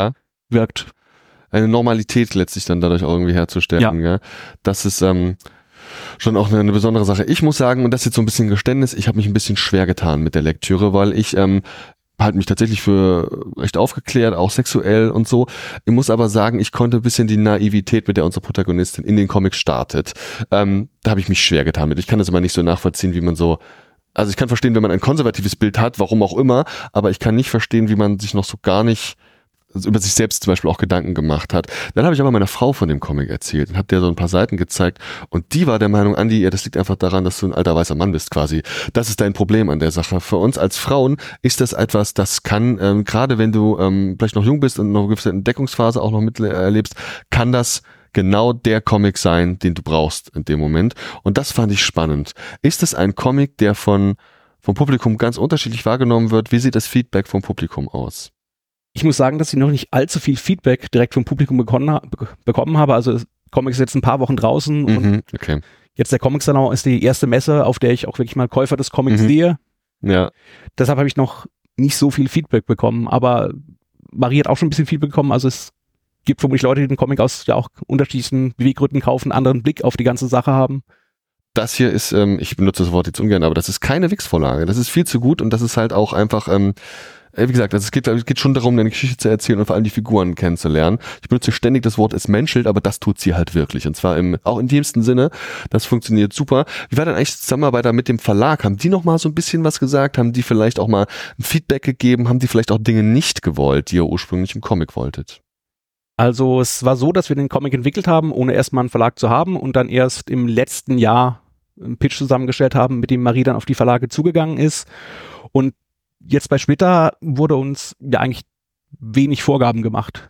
wirkt. Eine Normalität letztlich dann dadurch auch irgendwie herzustellen. Ja. Das ist schon auch eine besondere Sache. Ich muss sagen, und das ist jetzt so ein bisschen Geständnis, ich habe mich ein bisschen schwer getan mit der Lektüre, weil ich halte mich tatsächlich für recht aufgeklärt, auch sexuell und so. Ich muss aber sagen, ich konnte ein bisschen die Naivität, mit der unsere Protagonistin in den Comics startet, da habe ich mich schwer getan mit. Ich kann das immer nicht so nachvollziehen, wie man so, also ich kann verstehen, wenn man ein konservatives Bild hat, warum auch immer, aber ich kann nicht verstehen, wie man sich noch so gar nicht über sich selbst zum Beispiel auch Gedanken gemacht hat. Dann habe ich aber meiner Frau von dem Comic erzählt und habe der so ein paar Seiten gezeigt und die war der Meinung, Andi, das liegt einfach daran, dass du ein alter weißer Mann bist quasi. Das ist dein Problem an der Sache. Für uns als Frauen ist das etwas, das kann, gerade wenn du vielleicht noch jung bist und noch eine gewisse Entdeckungsphase auch noch miterlebst, kann das genau der Comic sein, den du brauchst in dem Moment. Und das fand ich spannend. Ist es ein Comic, der vom Publikum ganz unterschiedlich wahrgenommen wird? Wie sieht das Feedback vom Publikum aus? Ich muss sagen, dass ich noch nicht allzu viel Feedback direkt vom Publikum bekommen habe. Also das Comic ist jetzt ein paar Wochen draußen und jetzt der Comic-Salon ist die erste Messe, auf der ich auch wirklich mal Käufer des Comics sehe. Ja. Deshalb habe ich noch nicht so viel Feedback bekommen, aber Marie hat auch schon ein bisschen Feedback bekommen. Also es gibt vermutlich Leute, die den Comic aus auch unterschiedlichen Beweggründen kaufen, einen anderen Blick auf die ganze Sache haben. Das hier ist, ich benutze das Wort jetzt ungern, aber das ist keine Wix-Vorlage. Das ist viel zu gut und das ist halt auch einfach wie gesagt, also es geht schon darum, eine Geschichte zu erzählen und vor allem die Figuren kennenzulernen. Ich benutze ständig das Wort es menschelt, aber das tut sie halt wirklich. Und zwar auch im tiefsten Sinne. Das funktioniert super. Wie war denn eigentlich die Zusammenarbeit mit dem Verlag? Haben die noch mal so ein bisschen was gesagt? Haben die vielleicht auch mal ein Feedback gegeben? Haben die vielleicht auch Dinge nicht gewollt, die ihr ursprünglich im Comic wolltet? Also es war so, dass wir den Comic entwickelt haben, ohne erstmal einen Verlag zu haben und dann erst im letzten Jahr einen Pitch zusammengestellt haben, mit dem Marie dann auf die Verlage zugegangen ist. Und jetzt bei Splitter wurde uns ja eigentlich wenig Vorgaben gemacht.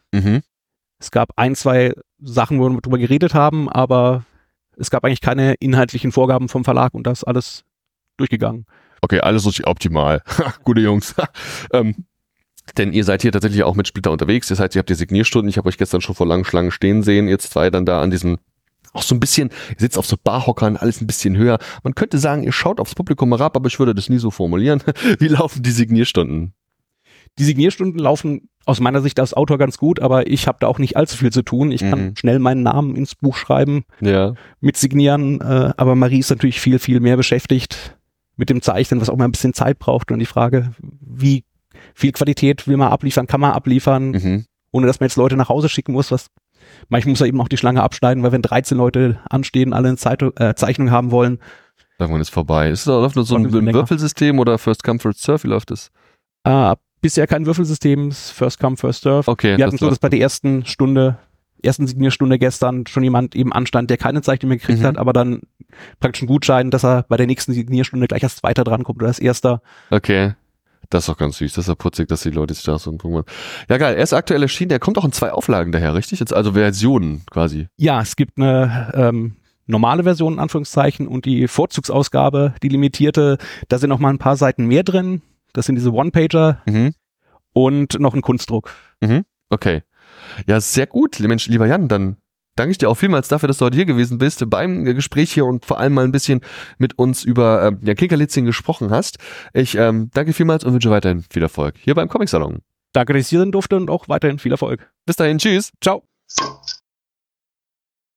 Es gab 1-2 Sachen, wo wir drüber geredet haben, aber es gab eigentlich keine inhaltlichen Vorgaben vom Verlag und das ist alles durchgegangen. Okay, alles richtig optimal. Gute Jungs. Denn ihr seid hier tatsächlich auch mit Splitter unterwegs. Das heißt, ihr habt die Signierstunden. Ich habe euch gestern schon vor langen Schlangen stehen sehen. Ihr zwei dann da an diesem auch so ein bisschen, ihr sitzt auf so Barhockern, alles ein bisschen höher. Man könnte sagen, ihr schaut aufs Publikum herab, aber ich würde das nie so formulieren. Wie laufen die Signierstunden? Die Signierstunden laufen aus meiner Sicht als Autor ganz gut, aber ich habe da auch nicht allzu viel zu tun. Ich kann schnell meinen Namen ins Buch schreiben, mit signieren, aber Marie ist natürlich viel, viel mehr beschäftigt mit dem Zeichnen, was auch mal ein bisschen Zeit braucht. Und die Frage, wie viel Qualität will man abliefern, kann man abliefern, ohne dass man jetzt Leute nach Hause schicken muss, was manchmal muss er eben auch die Schlange abschneiden, weil wenn 13 Leute anstehen, alle eine Zeichnung haben wollen. Irgendwann ist vorbei. Läuft nur so ein Würfelsystem oder First Come, First Serve? Wie läuft das? Bisher kein Würfelsystem, First Come, First Serve. Okay, wir hatten so, dass bei der ersten Signierstunde gestern schon jemand eben anstand, der keine Zeichnung mehr gekriegt hat, aber dann praktisch einen Gutschein, dass er bei der nächsten Signierstunde gleich als Zweiter drankommt oder als Erster. Okay. Das ist doch ganz süß, das ist ja putzig, dass die Leute sich da so einen. Ja geil, er ist aktuell erschienen, der kommt auch in 2 Auflagen daher, richtig? Jetzt also Versionen quasi. Ja, es gibt eine normale Version in Anführungszeichen und die Vorzugsausgabe, die limitierte, da sind noch mal ein paar Seiten mehr drin. Das sind diese One-Pager und noch ein Kunstdruck. Okay. Ja, sehr gut, Mensch, lieber Jan, dann danke ich dir auch vielmals dafür, dass du heute hier gewesen bist, beim Gespräch hier und vor allem mal ein bisschen mit uns über Kinkerlitzchen gesprochen hast. Ich danke vielmals und wünsche weiterhin viel Erfolg hier beim Comic-Salon. Danke, dass ich hier sein durfte und auch weiterhin viel Erfolg. Bis dahin, tschüss. Ciao.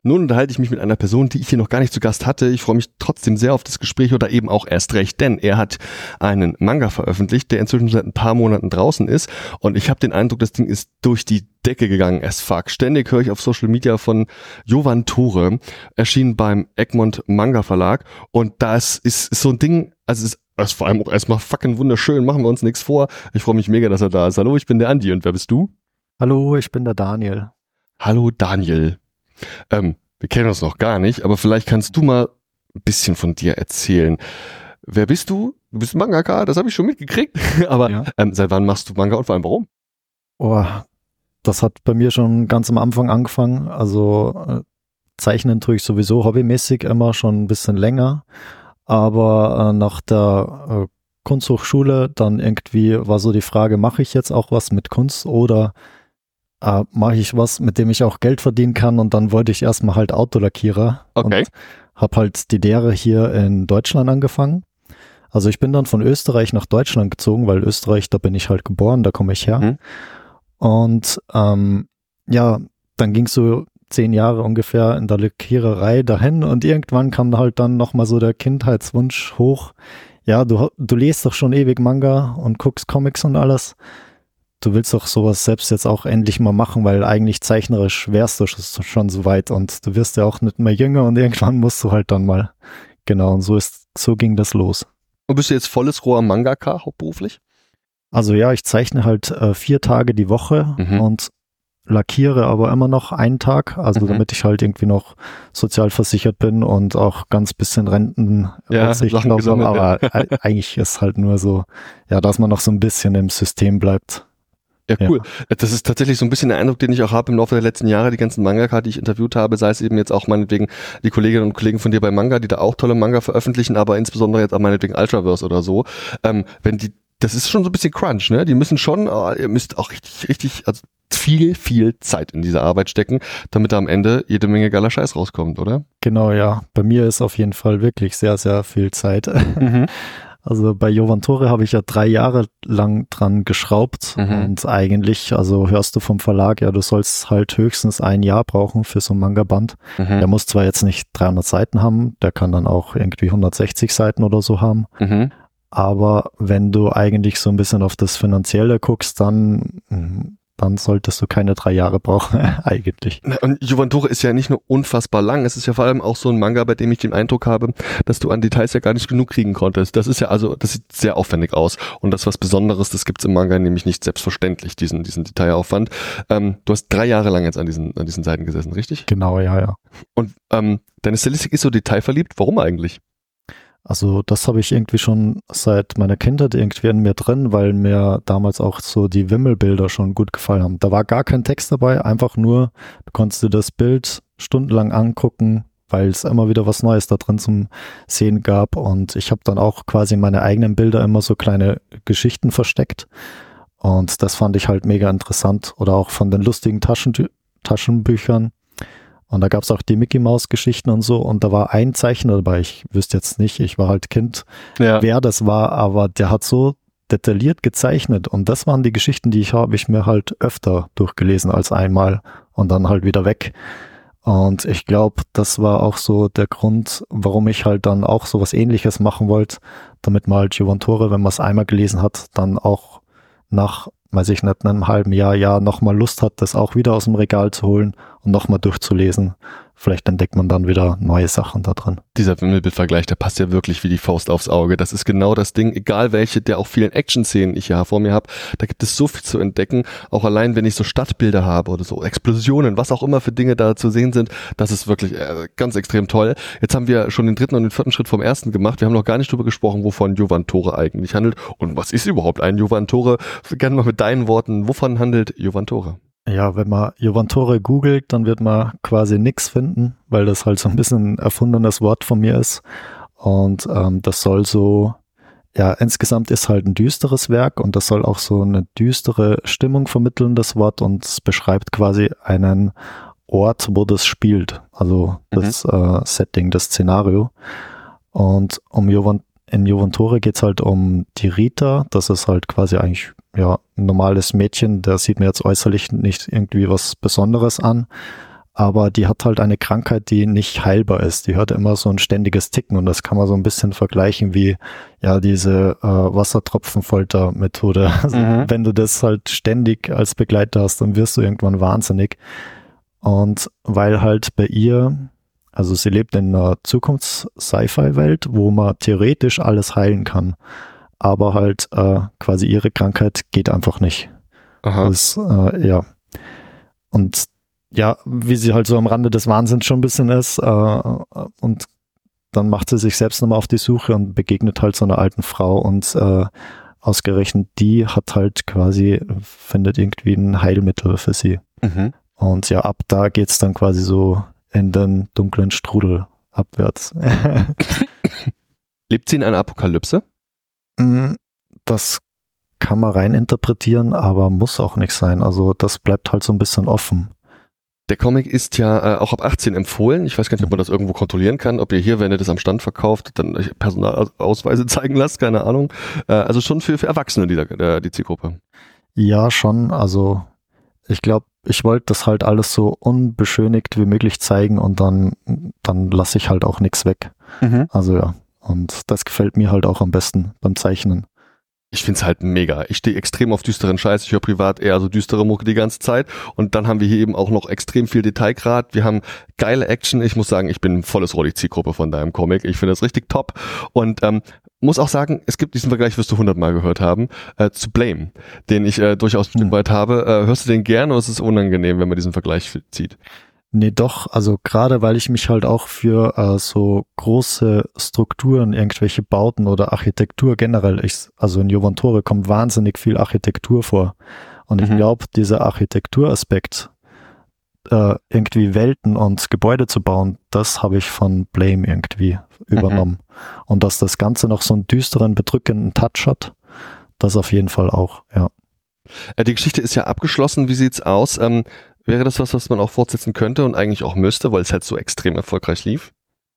Nun unterhalte ich mich mit einer Person, die ich hier noch gar nicht zu Gast hatte. Ich freue mich trotzdem sehr auf das Gespräch oder eben auch erst recht, denn er hat einen Manga veröffentlicht, der inzwischen seit ein paar Monaten draußen ist und ich habe den Eindruck, das Ding ist durch die Decke gegangen as fuck. Ständig höre ich auf Social Media von Jovan Tore, erschienen beim Egmont Manga Verlag und das ist so ein Ding, also es ist vor allem auch erstmal fucking wunderschön, machen wir uns nichts vor. Ich freue mich mega, dass er da ist. Hallo, ich bin der Andi und wer bist du? Hallo, ich bin der Daniel. Hallo Daniel. Wir kennen uns noch gar nicht, aber vielleicht kannst du mal ein bisschen von dir erzählen. Wer bist du? Du bist Mangaka, das habe ich schon mitgekriegt. Aber ja. Seit wann machst du Manga und vor allem warum? Oh, das hat bei mir schon ganz am Anfang angefangen. Also zeichnen tue ich sowieso hobbymäßig immer schon ein bisschen länger. Aber nach der Kunsthochschule dann irgendwie war so die Frage, mache ich jetzt auch was mit Kunst oder mache ich was, mit dem ich auch Geld verdienen kann, und dann wollte ich erstmal halt Autolackierer und habe halt die Lehre hier in Deutschland angefangen. Also ich bin dann von Österreich nach Deutschland gezogen, weil Österreich, da bin ich halt geboren, da komme ich her. Und ja, dann ging es so 10 Jahre ungefähr in der Lackiererei dahin und irgendwann kam halt dann nochmal so der Kindheitswunsch hoch. Ja, du liest doch schon ewig Manga und guckst Comics und alles. Du willst doch sowas selbst jetzt auch endlich mal machen, weil eigentlich zeichnerisch wärst du schon so weit und du wirst ja auch nicht mehr jünger und irgendwann musst du halt dann mal. Genau, und so ging das los. Und bist du jetzt volles roher Mangaka hauptberuflich? Also ja, ich zeichne halt 4 Tage die Woche und lackiere aber immer noch einen Tag, also damit ich halt irgendwie noch sozial versichert bin und auch ganz bisschen Renten. Ja, aber eigentlich ist halt nur so, ja, dass man noch so ein bisschen im System bleibt. Ja, cool. Ja. Das ist tatsächlich so ein bisschen der Eindruck, den ich auch habe im Laufe der letzten Jahre, die ganzen Mangaka, die ich interviewt habe, sei es eben jetzt auch meinetwegen die Kolleginnen und Kollegen von dir bei Manga, die da auch tolle Manga veröffentlichen, aber insbesondere jetzt auch meinetwegen Ultraverse oder so, das ist schon so ein bisschen Crunch, ne? Die müssen schon, ihr müsst auch richtig, also viel Zeit in diese Arbeit stecken, damit da am Ende jede Menge geiler Scheiß rauskommt, oder? Genau, ja. Bei mir ist auf jeden Fall wirklich sehr, sehr viel Zeit. Also bei Jovan Tore habe ich ja 3 Jahre lang dran geschraubt und eigentlich, also hörst du vom Verlag, ja, du sollst halt höchstens 1 Jahr brauchen für so ein Manga-Band. Der muss zwar jetzt nicht 300 Seiten haben, der kann dann auch irgendwie 160 Seiten oder so haben. Aber wenn du eigentlich so ein bisschen auf das Finanzielle guckst, dann solltest du keine 3 Jahre brauchen, eigentlich. Und Jovan Tore ist ja nicht nur unfassbar lang, es ist ja vor allem auch so ein Manga, bei dem ich den Eindruck habe, dass du an Details ja gar nicht genug kriegen konntest. Das ist ja also, das sieht sehr aufwendig aus. Und das ist was Besonderes, das gibt's im Manga nämlich nicht selbstverständlich, diesen Detailaufwand. Du hast 3 Jahre lang jetzt an diesen Seiten gesessen, richtig? Genau, ja. Und deine Stilistik ist so detailverliebt, warum eigentlich? Also das habe ich irgendwie schon seit meiner Kindheit irgendwie in mir drin, weil mir damals auch so die Wimmelbilder schon gut gefallen haben. Da war gar kein Text dabei, einfach nur, du konntest dir das Bild stundenlang angucken, weil es immer wieder was Neues da drin zum Sehen gab, und ich habe dann auch quasi meine eigenen Bilder immer so kleine Geschichten versteckt, und das fand ich halt mega interessant. Oder auch von den lustigen Taschenbüchern. Und da gab es auch die Mickey-Maus-Geschichten und so. Und da war ein Zeichner dabei, ich wüsste jetzt nicht, ich war halt Kind, wer das war, aber der hat so detailliert gezeichnet. Und das waren die Geschichten, die habe ich mir halt öfter durchgelesen als einmal und dann halt wieder weg. Und ich glaube, das war auch so der Grund, warum ich halt dann auch so was Ähnliches machen wollte, damit man halt Jovan Tore, wenn man es einmal gelesen hat, dann auch nach, weiß ich nicht, einem halben Jahr nochmal Lust hat, das auch wieder aus dem Regal zu holen und nochmal durchzulesen. Vielleicht entdeckt man dann wieder neue Sachen da drin. Dieser Wimmelbildvergleich, der passt ja wirklich wie die Faust aufs Auge. Das ist genau das Ding, egal welche der auch vielen Action-Szenen ich ja vor mir habe, da gibt es so viel zu entdecken. Auch allein, wenn ich so Stadtbilder habe oder so Explosionen, was auch immer für Dinge da zu sehen sind, das ist wirklich ganz extrem toll. Jetzt haben wir schon den 3. und den 4. Schritt vom ersten gemacht. Wir haben noch gar nicht drüber gesprochen, wovon Jovan Tore eigentlich handelt. Und was ist überhaupt ein Jovan Tore? Gerne mal mit deinen Worten, wovon handelt Jovan Tore? Ja, wenn man Jovan Tore googelt, dann wird man quasi nichts finden, weil das halt so ein bisschen ein erfundenes Wort von mir ist. Und das soll so, ja, insgesamt ist halt ein düsteres Werk und das soll auch so eine düstere Stimmung vermitteln, das Wort. Und es beschreibt quasi einen Ort, wo das spielt, also das Setting, das Szenario. Und in Jovan Tore geht's halt um die Rita, das ist halt quasi eigentlich ja ein normales Mädchen, da sieht mir jetzt äußerlich nicht irgendwie was Besonderes an, aber die hat halt eine Krankheit, die nicht heilbar ist. Die hört immer so ein ständiges Ticken und das kann man so ein bisschen vergleichen wie ja diese Wassertropfenfolter-Methode. Also, wenn du das halt ständig als Begleiter hast, dann wirst du irgendwann wahnsinnig. Und weil halt bei ihr, also sie lebt in einer Zukunfts-Sci-Fi-Welt, wo man theoretisch alles heilen kann, aber halt quasi ihre Krankheit geht einfach nicht. Aha. Das, ja. Und ja, wie sie halt so am Rande des Wahnsinns schon ein bisschen ist und dann macht sie sich selbst nochmal auf die Suche und begegnet halt so einer alten Frau und ausgerechnet die hat halt quasi, findet irgendwie ein Heilmittel für sie. Und ja, ab da geht's dann quasi so in den dunklen Strudel abwärts. Lebt sie in einer Apokalypse? Das kann man rein interpretieren, aber muss auch nicht sein. Also das bleibt halt so ein bisschen offen. Der Comic ist ja auch ab 18 empfohlen. Ich weiß gar nicht, ob man das irgendwo kontrollieren kann, ob ihr hier, wenn ihr das am Stand verkauft, dann Personalausweise zeigen lasst, keine Ahnung. Also schon für Erwachsene die Zielgruppe. Ja, schon. Also ich glaube, ich wollte das halt alles so unbeschönigt wie möglich zeigen und dann lasse ich halt auch nichts weg. Also ja, und das gefällt mir halt auch am besten beim Zeichnen. Ich find's halt mega. Ich stehe extrem auf düsteren Scheiß. Ich höre privat eher so düstere Mucke die ganze Zeit. Und dann haben wir hier eben auch noch extrem viel Detailgrad. Wir haben geile Action. Ich muss sagen, ich bin volles Rohr die Zielgruppe von deinem Comic. Ich finde das richtig top. Und muss auch sagen, es gibt diesen Vergleich, wirst du 100-mal gehört haben, zu Blame, den ich durchaus ein Stück weit habe. Hörst du den gern oder ist es unangenehm, wenn man diesen Vergleich zieht? Nee, doch, also gerade weil ich mich halt auch für so große Strukturen, irgendwelche Bauten oder Architektur generell, also in Jovantore kommt wahnsinnig viel Architektur vor. Und ich glaube, dieser Architekturaspekt, irgendwie Welten und Gebäude zu bauen, das habe ich von Blame irgendwie übernommen. Und dass das Ganze noch so einen düsteren, bedrückenden Touch hat, das auf jeden Fall auch, ja. Die Geschichte ist ja abgeschlossen, wie sieht's aus? Wäre das was man auch fortsetzen könnte und eigentlich auch müsste, weil es halt so extrem erfolgreich lief?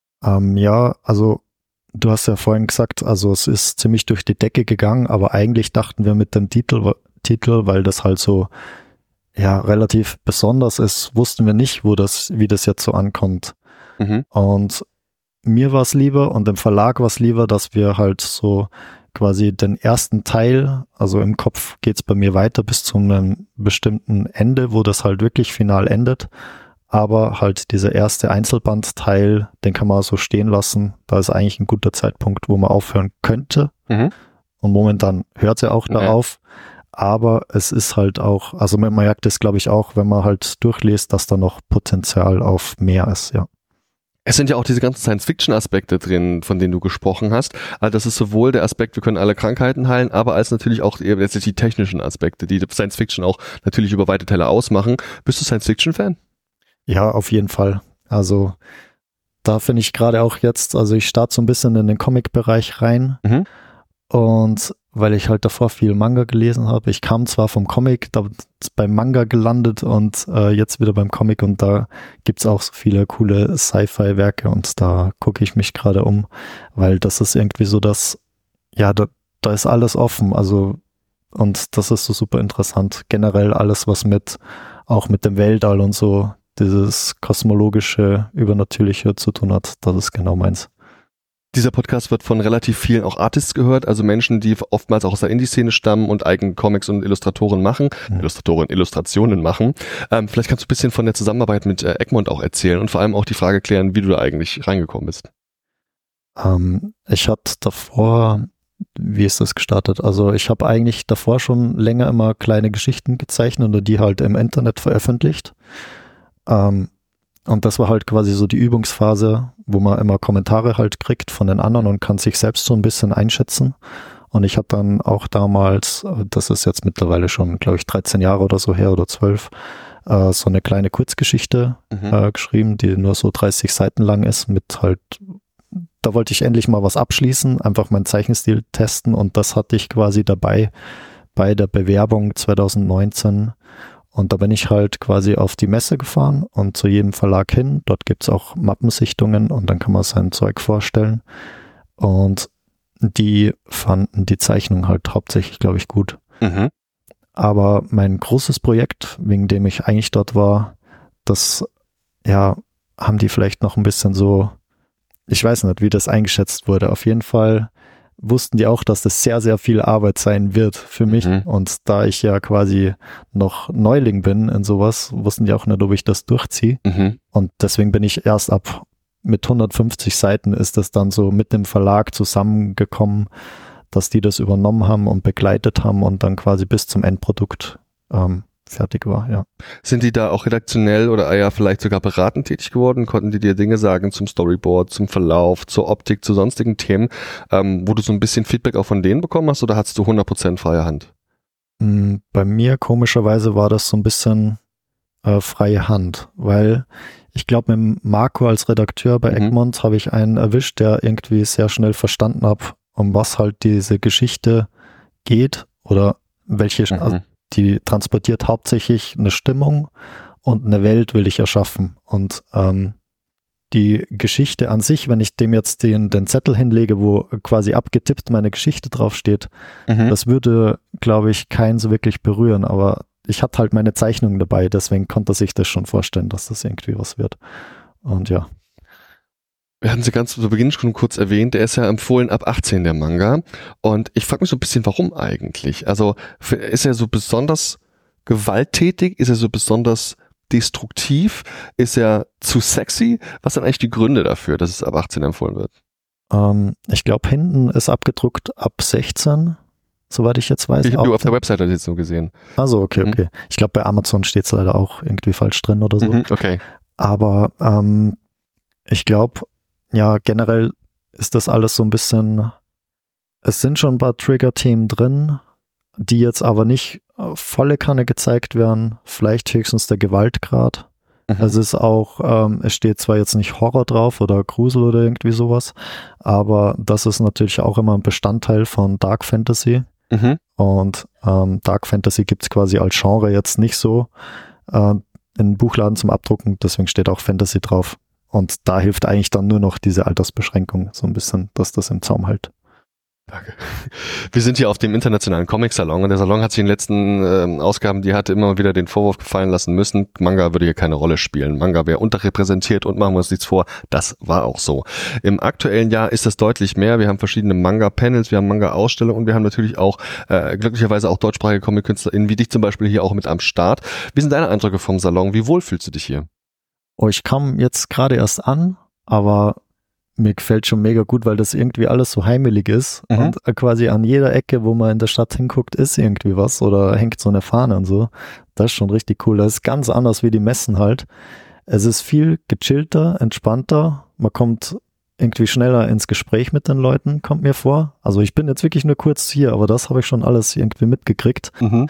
Ja, also du hast ja vorhin gesagt, also es ist ziemlich durch die Decke gegangen, aber eigentlich dachten wir mit dem Titel, weil das halt so ja relativ besonders ist, wussten wir nicht, wie das jetzt so ankommt. Und mir war es lieber und dem Verlag war es lieber, dass wir halt so quasi den ersten Teil, also im Kopf geht's bei mir weiter bis zu einem bestimmten Ende, wo das halt wirklich final endet, aber halt dieser erste Einzelbandteil, den kann man so stehen lassen, da ist eigentlich ein guter Zeitpunkt, wo man aufhören könnte und momentan hört er auch darauf, aber es ist halt auch, also man merkt es glaube ich auch, wenn man halt durchliest, dass da noch Potenzial auf mehr ist, ja. Es sind ja auch diese ganzen Science-Fiction-Aspekte drin, von denen du gesprochen hast. Also das ist sowohl der Aspekt, wir können alle Krankheiten heilen, aber als natürlich auch letztlich die technischen Aspekte, die Science-Fiction auch natürlich über weite Teile ausmachen. Bist du Science-Fiction-Fan? Ja, auf jeden Fall. Also da finde ich gerade auch jetzt, also ich starte so ein bisschen in den Comic-Bereich rein und weil ich halt davor viel Manga gelesen habe. Ich kam zwar vom Comic, da beim Manga gelandet und jetzt wieder beim Comic und da gibt's auch so viele coole Sci-Fi-Werke und da gucke ich mich gerade um, weil das ist irgendwie so, dass, ja, da ist alles offen, also und das ist so super interessant. Generell alles, was auch mit dem Weltall und so, dieses kosmologische, übernatürliche zu tun hat, das ist genau meins. Dieser Podcast wird von relativ vielen auch Artists gehört, also Menschen, die oftmals auch aus der Indie-Szene stammen und eigene Comics und Illustrationen machen. Illustrationen machen. Vielleicht kannst du ein bisschen von der Zusammenarbeit mit Egmont auch erzählen und vor allem auch die Frage klären, wie du da eigentlich reingekommen bist. Ich hatte davor, wie ist das gestartet? Also ich habe eigentlich davor schon länger immer kleine Geschichten gezeichnet und die halt im Internet veröffentlicht. Und das war halt quasi so die Übungsphase, wo man immer Kommentare halt kriegt von den anderen und kann sich selbst so ein bisschen einschätzen. Und ich habe dann auch damals, das ist jetzt mittlerweile schon, glaube ich, 13 Jahre oder so her oder 12, so eine kleine Kurzgeschichte geschrieben, die nur so 30 Seiten lang ist mit halt, da wollte ich endlich mal was abschließen, einfach meinen Zeichenstil testen und das hatte ich quasi dabei bei der Bewerbung 2019. Und da bin ich halt quasi auf die Messe gefahren und zu jedem Verlag hin. Dort gibt's auch Mappensichtungen und dann kann man sein Zeug vorstellen. Und die fanden die Zeichnung halt hauptsächlich, glaube ich, gut. Aber mein großes Projekt, wegen dem ich eigentlich dort war, das ja, haben die vielleicht noch ein bisschen so, ich weiß nicht, wie das eingeschätzt wurde. Auf jeden Fall wussten die auch, dass das sehr, sehr viel Arbeit sein wird für mich. Und da ich ja quasi noch Neuling bin in sowas, wussten die auch nicht, ob ich das durchziehe. Und deswegen bin ich erst mit 150 Seiten ist das dann so mit dem Verlag zusammengekommen, dass die das übernommen haben und begleitet haben und dann quasi bis zum Endprodukt fertig war, ja. Sind die da auch redaktionell oder ja vielleicht sogar beratend tätig geworden? Konnten die dir Dinge sagen zum Storyboard, zum Verlauf, zur Optik, zu sonstigen Themen, wo du so ein bisschen Feedback auch von denen bekommen hast oder hattest du 100% freie Hand? Bei mir komischerweise war das so ein bisschen freie Hand, weil ich glaube, mit Marco als Redakteur bei Egmont habe ich einen erwischt, der irgendwie sehr schnell verstanden hat, um was halt diese Geschichte geht oder welche, also die transportiert hauptsächlich eine Stimmung und eine Welt will ich erschaffen. Und die Geschichte an sich, wenn ich dem jetzt den Zettel hinlege, wo quasi abgetippt meine Geschichte draufsteht, das würde, glaube ich, keinen so wirklich berühren. Aber ich hatte halt meine Zeichnungen dabei, deswegen konnte er sich das schon vorstellen, dass das irgendwie was wird. Und ja. Wir hatten sie ganz zu Beginn schon kurz erwähnt, der ist ja empfohlen ab 18, der Manga. Und ich frage mich so ein bisschen, warum eigentlich? Also ist er so besonders gewalttätig? Ist er so besonders destruktiv? Ist er zu sexy? Was sind eigentlich die Gründe dafür, dass es ab 18 empfohlen wird? Ich glaube, hinten ist abgedruckt ab 16, soweit ich jetzt weiß. Ich habe auf der Webseite jetzt so gesehen. Also okay. Ich glaube, bei Amazon steht es leider auch irgendwie falsch drin oder so. Okay. Aber ich glaube, ja, generell ist das alles so ein bisschen, es sind schon ein paar Trigger-Themen drin, die jetzt aber nicht volle Kanne gezeigt werden, vielleicht höchstens der Gewaltgrad. Es ist auch, es steht zwar jetzt nicht Horror drauf oder Grusel oder irgendwie sowas, aber das ist natürlich auch immer ein Bestandteil von Dark Fantasy. Und Dark Fantasy gibt's quasi als Genre jetzt nicht so in Buchladen zum Abdrucken, deswegen steht auch Fantasy drauf. Und da hilft eigentlich dann nur noch diese Altersbeschränkung so ein bisschen, dass das im Zaum hält. Danke. Wir sind hier auf dem internationalen Comic-Salon und der Salon hat sich in den letzten Ausgaben, die hatte immer wieder den Vorwurf gefallen lassen müssen, Manga würde hier keine Rolle spielen. Manga wäre unterrepräsentiert und machen wir uns nichts vor, das war auch so. Im aktuellen Jahr ist das deutlich mehr. Wir haben verschiedene Manga-Panels, wir haben Manga-Ausstellungen und wir haben natürlich auch glücklicherweise auch deutschsprachige Comic-KünstlerInnen wie dich zum Beispiel hier auch mit am Start. Wie sind deine Eindrücke vom Salon? Wie wohl fühlst du dich hier? Oh, ich kam jetzt gerade erst an, aber mir gefällt schon mega gut, weil das irgendwie alles so heimelig ist und quasi an jeder Ecke, wo man in der Stadt hinguckt, ist irgendwie was oder hängt so eine Fahne und so. Das ist schon richtig cool. Das ist ganz anders wie die Messen halt. Es ist viel gechillter, entspannter. Man kommt irgendwie schneller ins Gespräch mit den Leuten, kommt mir vor. Also ich bin jetzt wirklich nur kurz hier, aber das habe ich schon alles irgendwie mitgekriegt.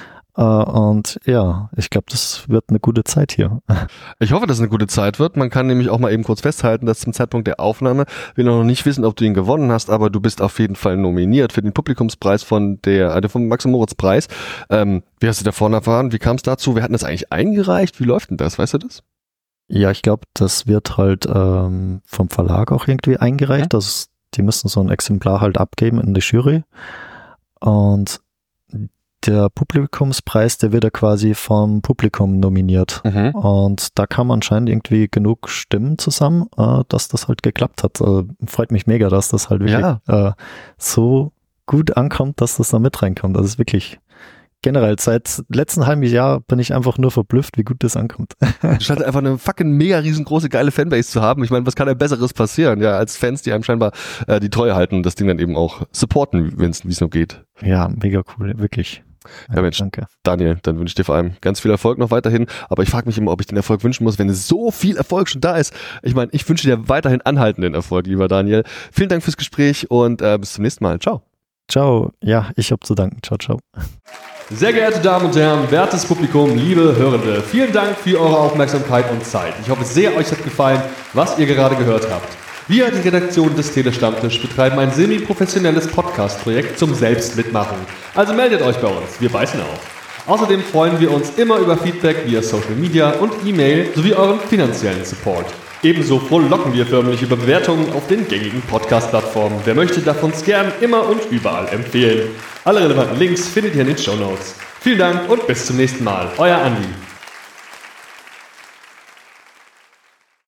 Und ja, ich glaube, das wird eine gute Zeit hier. Ich hoffe, dass es eine gute Zeit wird. Man kann nämlich auch mal eben kurz festhalten, dass zum Zeitpunkt der Aufnahme wir noch nicht wissen, ob du ihn gewonnen hast, aber du bist auf jeden Fall nominiert für den Publikumspreis vom Max-Moritz-Preis. Wie hast du davon erfahren? Wie kam es dazu? Wer hat das eigentlich eingereicht? Wie läuft denn das? Weißt du das? Ja, ich glaube, das wird halt vom Verlag auch irgendwie eingereicht. Die müssen so ein Exemplar halt abgeben in die Jury. Und der Publikumspreis, der wird ja quasi vom Publikum nominiert. Und da kam anscheinend irgendwie genug Stimmen zusammen, dass das halt geklappt hat. Also, freut mich mega, dass das halt wirklich so gut ankommt, dass das da mit reinkommt. Das ist wirklich generell, seit letzten halben Jahr bin ich einfach nur verblüfft, wie gut das ankommt. Du scheinst einfach eine fucking mega riesengroße geile Fanbase zu haben. Ich meine, was kann denn Besseres passieren? Ja, als Fans, die einem scheinbar die Treue halten und das Ding dann eben auch supporten, wie es nur geht. Ja, mega cool, wirklich. Ja, Mensch, danke. Daniel, dann wünsche ich dir vor allem ganz viel Erfolg noch weiterhin, aber ich frage mich immer, ob ich den Erfolg wünschen muss, wenn so viel Erfolg schon da ist. Ich meine, ich wünsche dir weiterhin anhaltenden Erfolg, lieber Daniel. Vielen Dank fürs Gespräch und bis zum nächsten Mal. Ciao. Ciao. Ja, ich habe zu danken. Ciao, ciao. Sehr geehrte Damen und Herren, wertes Publikum, liebe Hörende, vielen Dank für eure Aufmerksamkeit und Zeit. Ich hoffe sehr, euch hat gefallen, was ihr gerade gehört habt. Wir, die Redaktion des Telestammtisch, betreiben ein semi-professionelles Podcast-Projekt zum Selbstmitmachen. Also meldet euch bei uns, wir beißen auf. Außerdem freuen wir uns immer über Feedback via Social Media und E-Mail sowie euren finanziellen Support. Ebenso frohlocken wir förmlich über Bewertungen auf den gängigen Podcast-Plattformen. Wer möchte, darf uns gern immer und überall empfehlen. Alle relevanten Links findet ihr in den Shownotes. Vielen Dank und bis zum nächsten Mal. Euer Andi.